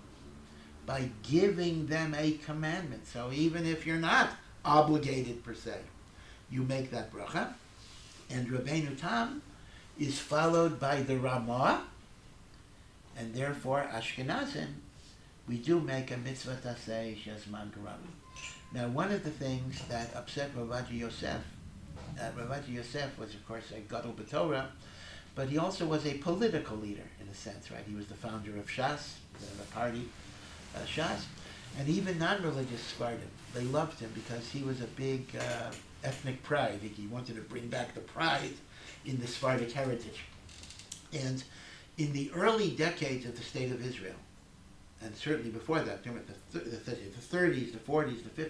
by giving them a commandment. So even if you're not obligated per se, you make that bracha. And Rabbeinu Tam is followed by the Ramah, and therefore Ashkenazim, we do make a mitzvah taseh shezman garama. Now, one of the things that upset Ravaji Yosef, Ravaji Yosef was, of course, a Gadol B'Torah, but he also was a political leader, in a sense, right? He was the founder of Shas, the party Shas, and even non-religious Sephardim, they loved him because he was a big ethnic pride. He wanted to bring back the pride in the Sephardic heritage. And in the early decades of the State of Israel, and certainly before that, the 30s, the 40s, the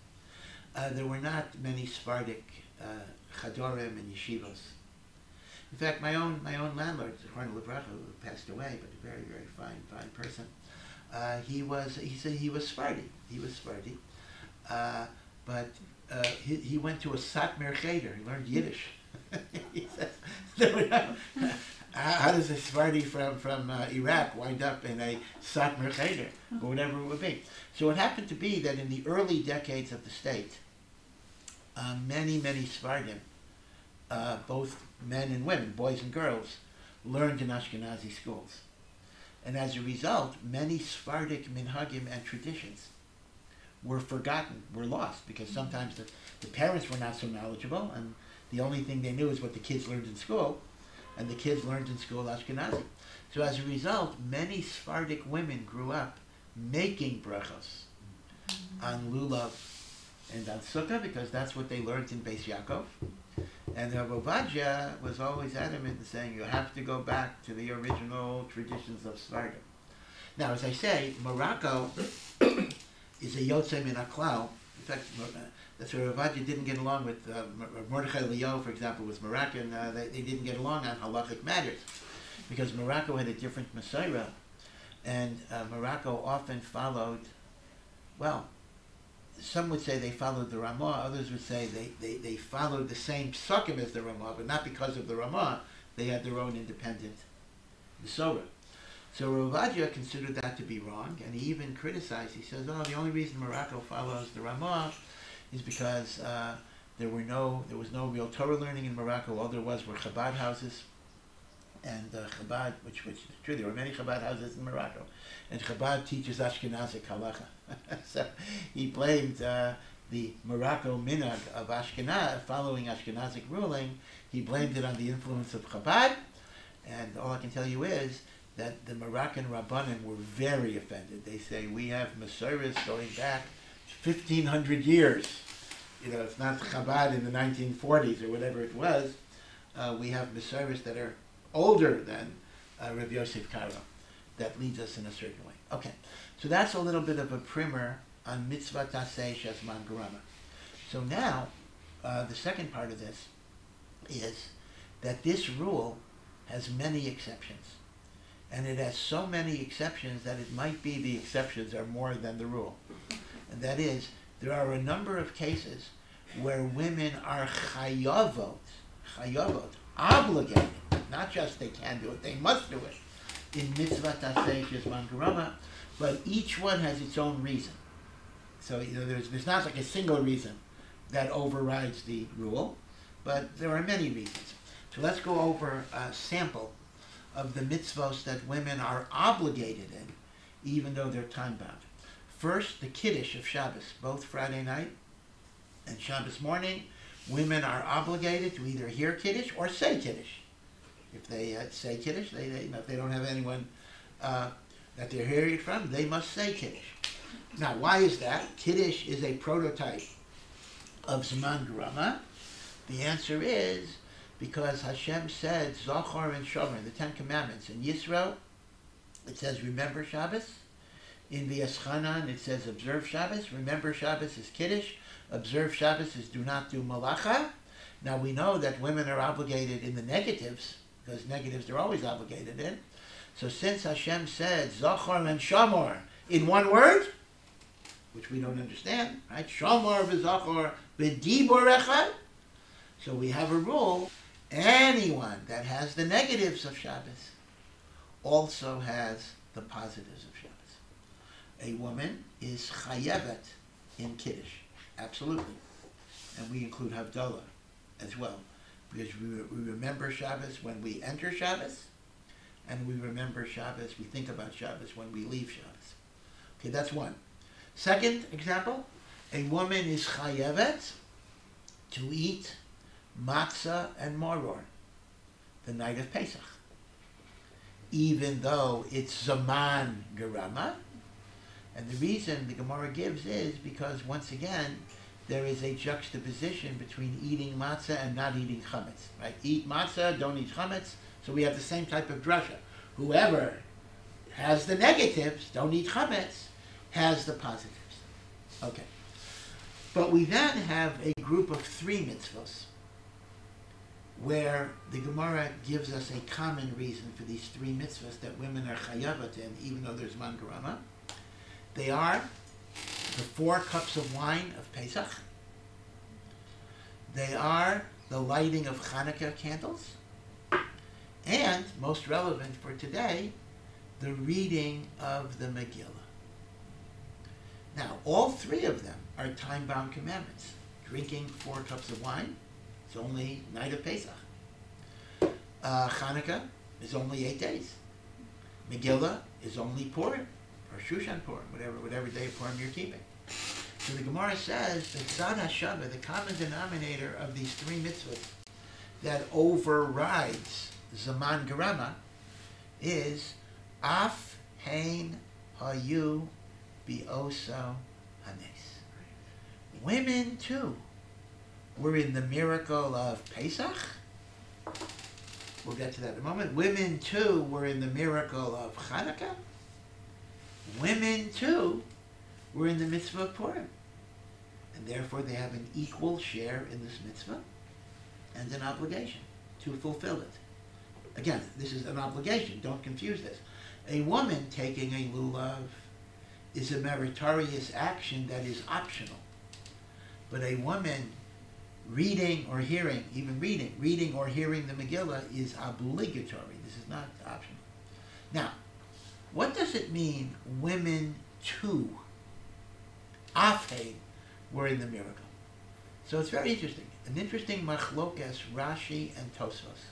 50s, there were not many Sephardic chadorim and yeshivos. In fact, my own landlord, Zechrona Livracha, who passed away, but a very, very fine person, he said he was Sephardi. He was Sephardi, but he went to a Satmar Cheder. He learned Yiddish. He says, how does a Sephardi from Iraq wind up in a Satmar Cheder, or whatever it would be? So it happened to be that in the early decades of the state, many Sephardim, both men and women, boys and girls, learned in Ashkenazi schools. And as a result, many Sephardic minhagim and traditions were forgotten, were lost, because sometimes the parents were not so knowledgeable, and the only thing they knew is what the kids learned in school, and the kids learned in school Ashkenazi. So as a result, many Sephardic women grew up making brachos on lulav and on sukkah, because that's what they learned in Beis Yaakov. And Rav Ovadia was always adamant in saying you have to go back to the original traditions of Sephardim. Now, as I say, Morocco is a Yotzei min haklal. In fact, that's why Rav Ovadia didn't get along with Mordechai Leo, for example, was Moroccan. They didn't get along on halachic matters because Morocco had a different Masorah, and Morocco often followed, well, some would say they followed the Ramah, others would say they followed the same psukim as the Ramah, but not because of the Ramah. They had their own independent Masorah. So Rav Ovadia considered that to be wrong, and he even criticized. He says, the only reason Morocco follows the Ramah is because there was no real Torah learning in Morocco. All there were Chabad houses, and Chabad, which is true, there were many Chabad houses in Morocco, and Chabad teaches Ashkenazic halacha. So he blamed the Morocco minhag of Ashkenaz, following Ashkenazic ruling. He blamed it on the influence of Chabad, and all I can tell you is that the Moroccan Rabbanim were very offended. They say, we have Masorahs going back 1,500 years. It's not Chabad in the 1940s or whatever it was. We have Masorahs that are older than Rav Yosef Karo. That leads us in a certain way. Okay, so that's a little bit of a primer on mitzvah taseh shezman garama. So now, the second part of this is that this rule has many exceptions. And it has so many exceptions that it might be the exceptions are more than the rule. And that is, there are a number of cases where women are chayavot, obligated, not just they can do it, they must do it, in mitzvah taseh shezman garama, but each one has its own reason. So there's not like a single reason that overrides the rule, but there are many reasons. So let's go over a sample of the mitzvos that women are obligated in, even though they're time-bound. First, the Kiddush of Shabbos, both Friday night and Shabbos morning. Women are obligated to either hear Kiddush or say Kiddush. If they say Kiddush, if they don't have anyone that they're hearing it from, they must say Kiddush. Now, why is that? Kiddush is a prototype of Zman Garama. The answer is because Hashem said, Zachor and Shomer, the Ten Commandments. In Yisro, it says, remember Shabbos. In the Eschanan, it says, observe Shabbos. Remember Shabbos is Kiddush. Observe Shabbos is do not do Malacha. Now, we know that women are obligated in the negatives, because negatives they're always obligated in. So since Hashem said, Zachor and Shomer, in one word, which we don't understand, right? Shomer v'Zachor b'dibur echad. So we have a rule. Anyone that has the negatives of Shabbos also has the positives of Shabbos. A woman is chayevet in Kiddush, absolutely. And we include Havdalah as well, because we remember Shabbos when we enter Shabbos, and we remember Shabbos, we think about Shabbos when we leave Shabbos. Okay, that's one. Second example, a woman is chayevet to eat matzah and maror the night of Pesach, even though it's Zaman Garama. And the reason the Gemara gives is because, once again, there is a juxtaposition between eating matzah and not eating chametz. Right? Eat matzah, don't eat chametz. So we have the same type of drasha. Whoever has the negatives, don't eat chametz, has the positives. Okay. But we then have a group of 3 mitzvos where the Gemara gives us a common reason for these 3 mitzvahs that women are chayavat in, even though there's man garama. They are the 4 cups of wine of Pesach. They are the lighting of Hanukkah candles. And, most relevant for today, the reading of the Megillah. Now, all 3 of them are time-bound commandments. Drinking 4 cups of wine, it's only night of Pesach. Hanukkah is only 8 days. Megillah is only Purim, or Shushan Purim, whatever day of Purim you're keeping. So the Gemara says that Tzad HaShavah, the common denominator of these 3 mitzvahs that overrides Zaman Garama, is Af Hein Hayu Bioso Hanes. Women too were in the miracle of Pesach. We'll get to that in a moment. Women too were in the miracle of Hanukkah. Women too were in the mitzvah of Purim. And therefore they have an equal share in this mitzvah and an obligation to fulfill it. Again, this is an obligation. Don't confuse this. A woman taking a lulav is a meritorious action that is optional. But a woman reading or hearing, even reading or hearing the Megillah is obligatory. This is not optional. Now, what does it mean women too, Afheid, were in the miracle? So it's very interesting. An interesting machlokas, Rashi and Tosfos.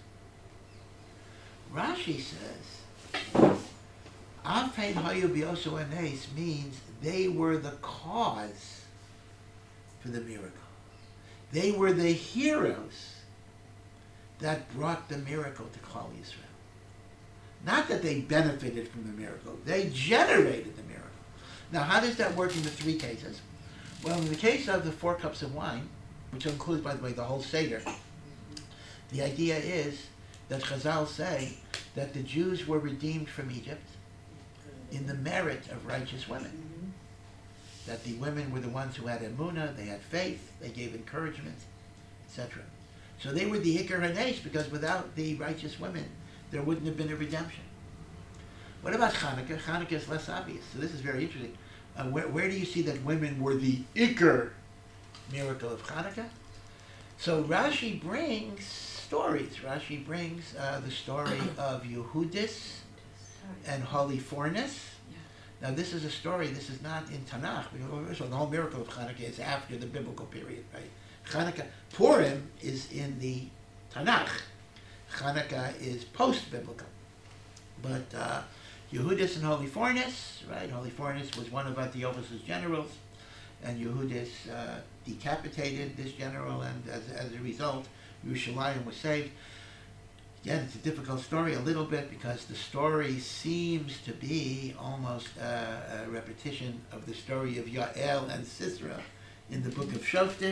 Rashi says, Afheid hayu bioso anes means they were the cause for the miracle. They were the heroes that brought the miracle to Klal Yisrael. Not that they benefited from the miracle, they generated the miracle. Now, how does that work in the 3 cases? Well, in the case of the 4 cups of wine, which includes, by the way, the whole Seder, the idea is that Chazal say that the Jews were redeemed from Egypt in the merit of righteous women. That the women were the ones who had emunah, they had faith, they gave encouragement, etc. So they were the Hikar Hanesh, because without the righteous women, there wouldn't have been a redemption. What about Hanukkah? Hanukkah is less obvious. So this is very interesting. Where do you see that women were the Ikar miracle of Hanukkah? So Rashi brings stories. Rashi brings the story of Yehudis and Holofernes. Now this is a story, this is not in Tanakh. So the whole miracle of Hanukkah is after the biblical period, right? Hanukkah, Purim is in the Tanakh. Hanukkah is post-biblical. But Yehudis and Holofernes, right? Holofernes was one of Antiochus' generals, and Yehudis decapitated this general, and as a result, Yerushalayim was saved. Again, it's a difficult story a little bit because the story seems to be almost a repetition of the story of Yael and Sisera in the book of Shoftim.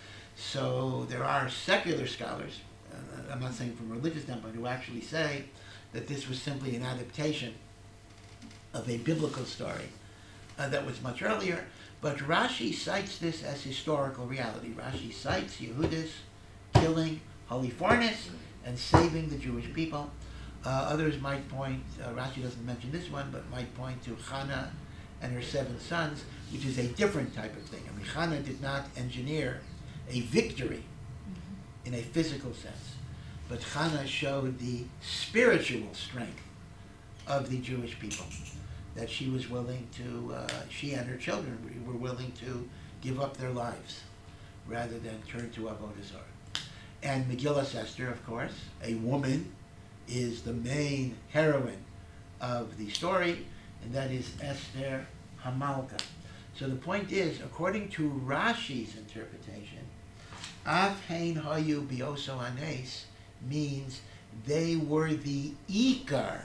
So there are secular scholars, I'm not saying from a religious standpoint, who actually say that this was simply an adaptation of a biblical story that was much earlier. But Rashi cites this as historical reality. Rashi cites Yehudis killing Holofernes and saving the Jewish people. Others might point, Rashi doesn't mention this one, but might point to Hannah and her 7 sons, which is a different type of thing. I mean, Hannah did not engineer a victory in a physical sense, but Hannah showed the spiritual strength of the Jewish people, that she was willing to, she and her children were willing to give up their lives rather than turn to Avodah Zarah. And Megillas Esther, of course, a woman, is the main heroine of the story, and that is Esther Hamalka. So the point is, according to Rashi's interpretation, Av Hein Hayu Bioso Hanes means they were the Ikar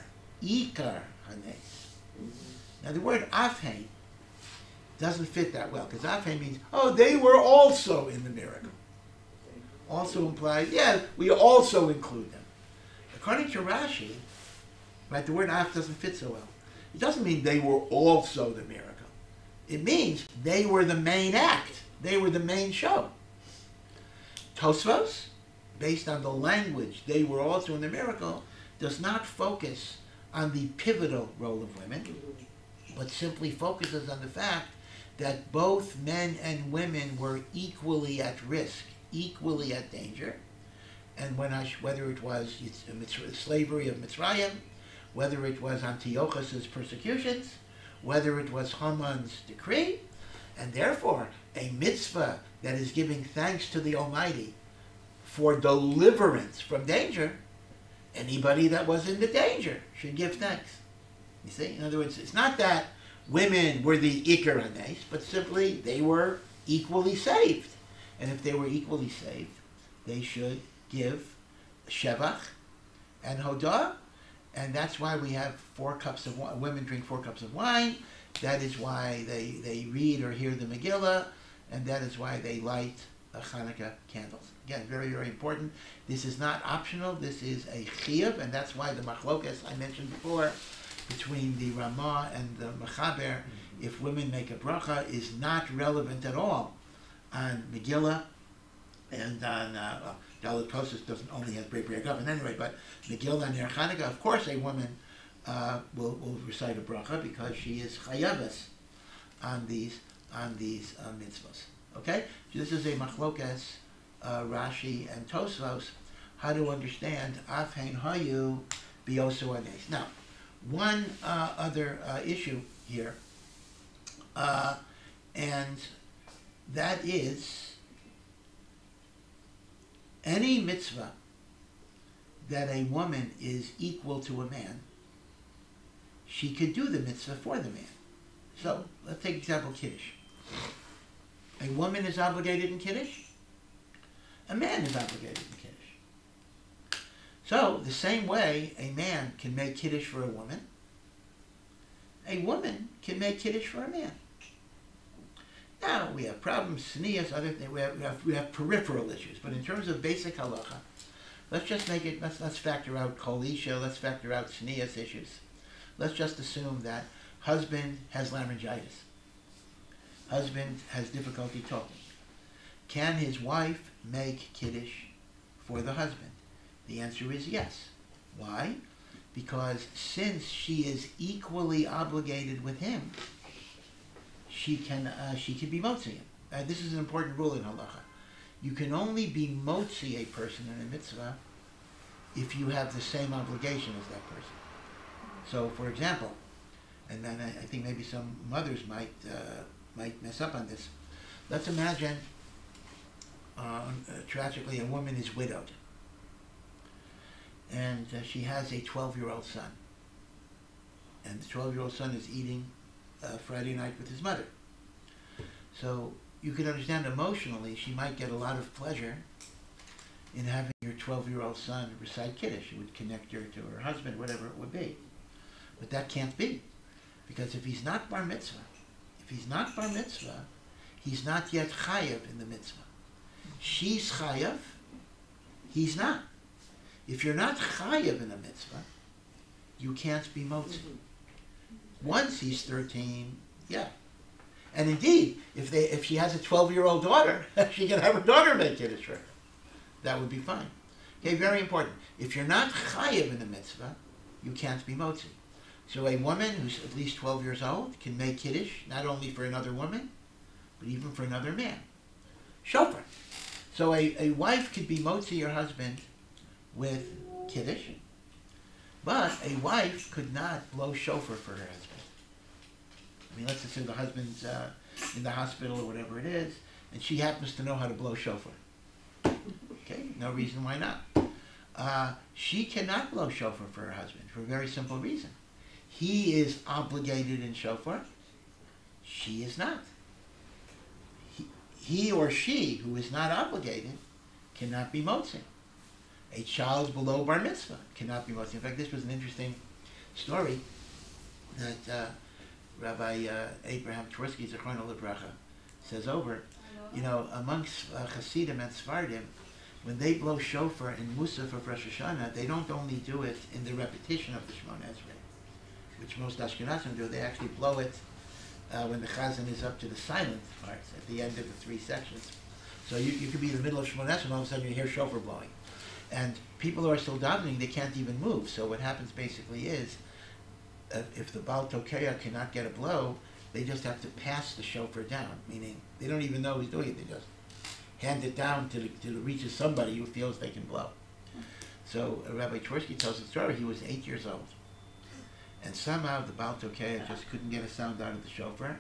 Hanes. Now the word Av Hein doesn't fit that well, because Av Hein means, oh, they were also in the miracle. Also implies, yeah, we also include them. According to Rashi, right, the word Af doesn't fit so well. It doesn't mean they were also the miracle. It means they were the main act. They were the main show. Tosfos, based on the language, they were also in the miracle, does not focus on the pivotal role of women, but simply focuses on the fact that both men and women were equally at risk, equally at danger. And whether it was slavery of Mitzrayim, whether it was Antiochus' persecutions, whether it was Haman's decree, and therefore a mitzvah that is giving thanks to the Almighty for deliverance from danger, anybody that was in the danger should give thanks. You see? In other words, it's not that women were the Ikar Hanes, but simply they were equally saved. And if they were equally saved, they should give Shevach and Hodah, and that's why we have 4 cups of wine. Women drink 4 cups of wine. That is why they read or hear the Megillah, and that is why they light Hanukkah candles. Again, very, very important. This is not optional. This is a chiyuv, and that's why the machlokas I mentioned before between the Ramah and the Mechaber, if women make a bracha, is not relevant at all on Megillah and on Dalit Kosas doesn't only have Brei Brei Agav, anyway, but Megillah and Ner Hanukkah, of course a woman will recite a bracha because she is chayaves on these mitzvahs. Okay? So this is a machlokas, Rashi and Tosfos, how to understand Av Hein Hayu Biosu Anes. Now, one other issue here, and that is any mitzvah that a woman is equal to a man, she could do the mitzvah for the man. So, let's take example Kiddush. A woman is obligated in Kiddush. A man is obligated in Kiddush. So, the same way a man can make Kiddush for a woman can make Kiddush for a man. Now, we have problems, sneas, other things, we have peripheral issues, but in terms of basic halacha, let's just make it, let's factor out kol isha, let's factor out sneas issues. Let's just assume that husband has laryngitis. Husband has difficulty talking. Can his wife make Kiddush for the husband? The answer is yes. Why? Because since she is equally obligated with him, she can be motzi him. This is an important rule in halacha. You can only be motzi a person in a mitzvah if you have the same obligation as that person. So, for example, and then I think maybe some mothers might mess up on this. Let's imagine tragically, a woman is widowed. And she has a 12-year-old son. And the 12-year-old son is eating Friday night with his mother. So you can understand emotionally, she might get a lot of pleasure in having your 12-year-old son recite Kiddush. It would connect her to her husband, whatever it would be. But that can't be. Because if he's not bar mitzvah, he's not yet chayav in the mitzvah. She's chayav, he's not. If you're not chayav in a mitzvah, you can't be motzi. Once he's 13, yeah. And indeed, if she has a 12-year-old daughter, she can have her daughter make Kiddush for her. That would be fine. Okay, very important. If you're not chayav in the mitzvah, you can't be motzi. So a woman who's at least 12 years old can make Kiddush, not only for another woman, but even for another man. Shofar. So a wife could be motzi her husband with Kiddush, but a wife could not blow shofar for her husband. I mean, let's assume the husband's in the hospital or whatever it is, and she happens to know how to blow shofar. Okay, no reason why not. She cannot blow shofar for her husband for a very simple reason. He is obligated in shofar. She is not. He or she who is not obligated cannot be motzi. A child below bar mitzvah cannot be motzi. In fact, this was an interesting story that Rabbi Abraham Twersky, Zechrono Livracha, says over. You know, amongst Hasidim and Sfardim, when they blow shofar in Musaf of Rosh Hashanah, they don't only do it in the repetition of the Shemona Esrei, which most Ashkenazim do. They actually blow it when the Chazan is up to the silent parts at the end of the three sections. So you could be in the middle of Shemona Esrei and all of a sudden you hear shofar blowing. And people who are still davening, they can't even move. So what happens basically is, if the Baal Tokeya cannot get a blow, they just have to pass the shofar down, meaning they don't even know who's doing it. They just hand it down till it reaches somebody who feels they can blow. So Rabbi Twersky tells the story. He was 8 years old. And somehow the Baal Tokeya just couldn't get a sound out of the shofar.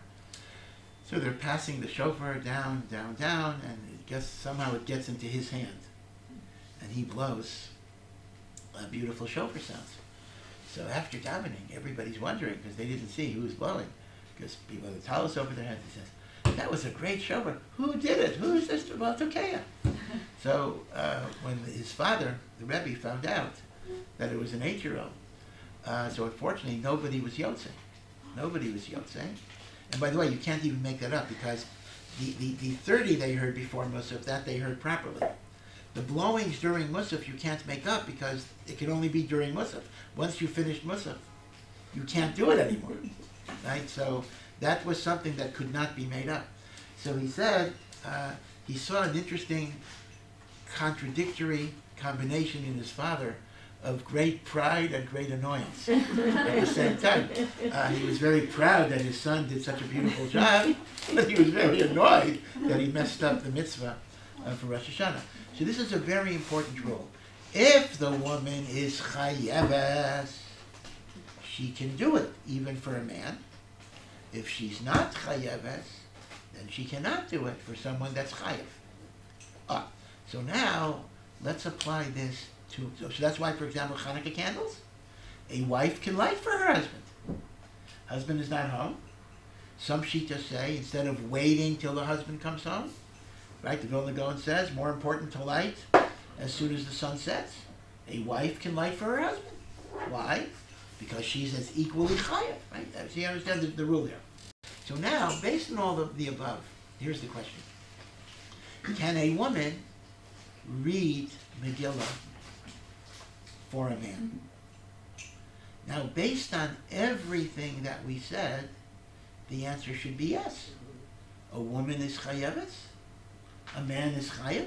So they're passing the shofar down, down, down, and somehow it gets into his hand. And he blows beautiful shofar sounds. So after davening, everybody's wondering, because they didn't see who was blowing. Because people have the talis over their heads. He says, that was a great shofar. Who did it? Who is this Baal Tokeya? So when his father, the Rebbe, found out that it was an 8-year-old, so unfortunately nobody was yotzei. Nobody was yotzei. And by the way, you can't even make that up, because the 30 they heard before Musaf, that they heard properly. The blowings during Musaf you can't make up, because it can only be during Musaf. Once you finish Musaf, you can't do it anymore. Right? So that was something that could not be made up. So he said he saw an interesting contradictory combination in his father of great pride and great annoyance at the same time. He was very proud that his son did such a beautiful job, but he was very annoyed that he messed up the mitzvah for Rosh Hashanah. So this is a very important rule. If the woman is chayeves, she can do it, even for a man. If she's not chayeves, then she cannot do it for someone that's chayev. So now, let's apply this to, so that's why, for example, Hanukkah candles, a wife can light for her husband. Husband is not home. Some shittas say, instead of waiting till the husband comes home, right, the Vilna Gaon says, more important to light as soon as the sun sets. A wife can light for her husband. Why? Because she's as equally chayav, right? So you understand the rule here. So now, based on all the above, here's the question. Can a woman read Megillah for a man? Now, based on everything that we said, the answer should be yes. A woman is chayeves. A man is chayev.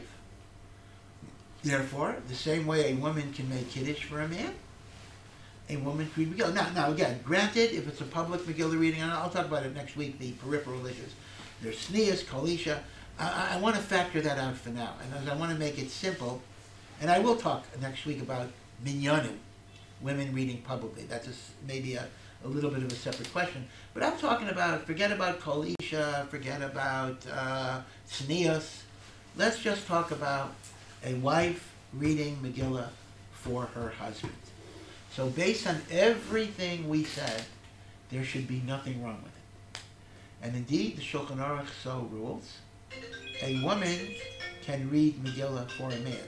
Therefore, the same way a woman can make Kiddush for a man, a woman can read Megillah. Now again, granted, if it's a public Megillah reading, and I'll talk about it next week, the peripheral issues. There's Sneas, Kalisha. I want to factor that out for now. And I want to make it simple. And I will talk next week about minyanim, women reading publicly. That's maybe a little bit of a separate question. But I'm talking about, forget about Kalisha, forget about Sneas. let's just talk about a wife reading Megillah for her husband. So based on everything we said, there should be nothing wrong with it. And indeed, the Shulchan Aruch so rules. A woman can read Megillah for a man.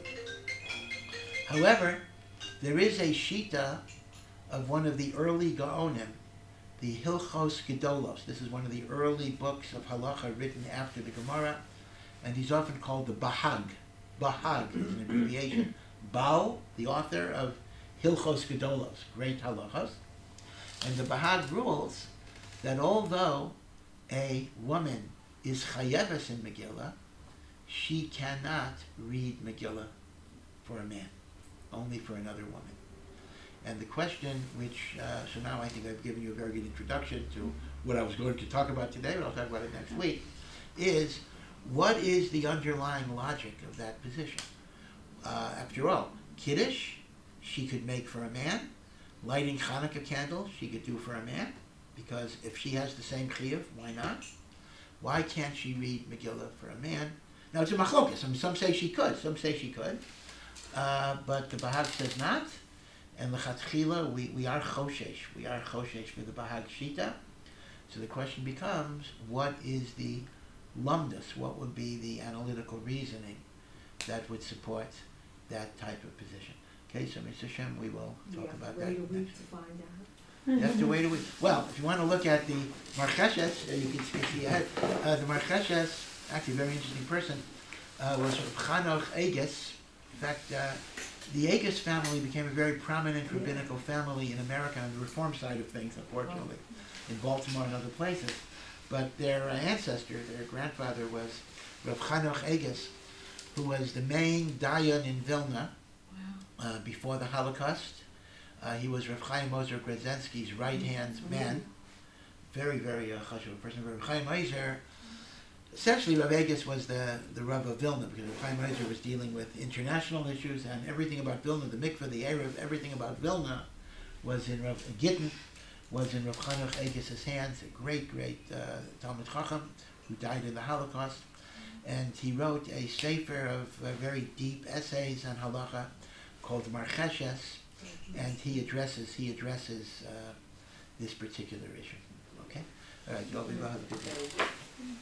However, there is a shita of one of the early Gaonim, the Hilchos Gedolos. This is one of the early books of halacha written after the Gemara, and he's often called the Bahag. Bahag is an abbreviation. Baal, the author of Hilchos Gedolos, great halachos. And the Bahag rules that although a woman is chayeves in Megillah, she cannot read Megillah for a man, only for another woman. And the question which, so now I think I've given you a very good introduction to what I was going to talk about today, but I'll talk about it next week, is what is the underlying logic of that position? After all, Kiddush, she could make for a man. Lighting Hanukkah candles, she could do for a man, because if she has the same chiyuv, why not? Why can't she read Megillah for a man? Now it's a machlokas. I mean, some say she could, some say she could, but the Bahag says not. And l'chatchila, we are choshesh. We are choshesh for the Bahag Shita. So the question becomes, what is the lumdus? What would be the analytical reasoning that would support that type of position? Okay, so Mr. Shem, we will talk about that. Wait a week next to find out. You have to wait a week. Well, if you want to look at the Marcheshes, you can see ahead. The Marcheshes, actually a very interesting person, was Chanoch Eges. In fact, the Eges family became a very prominent rabbinical family in America on the Reform side of things, unfortunately, in Baltimore and other places. But their ancestor, their grandfather, was Rav Chanoch Eges, who was the main dayan in Vilna before the Holocaust. He was Rav Chaim Ozer Grodzinski's right-hand man. Very, very chashuv person. Rav Chaim Ozer, essentially Rav Eges was the Rav of Vilna, because Rav Chaim Ozer was dealing with international issues, and everything about Vilna, the mikveh, the Erev, everything about Vilna was in Rav Gittin, was in Rav Chanoch Eges' hands, a great, great Talmid Chacham who died in the Holocaust. And he wrote a sefer of very deep essays on halacha called Marcheshes, and he addresses this particular issue. Okay? All right, Yovi, have a good day.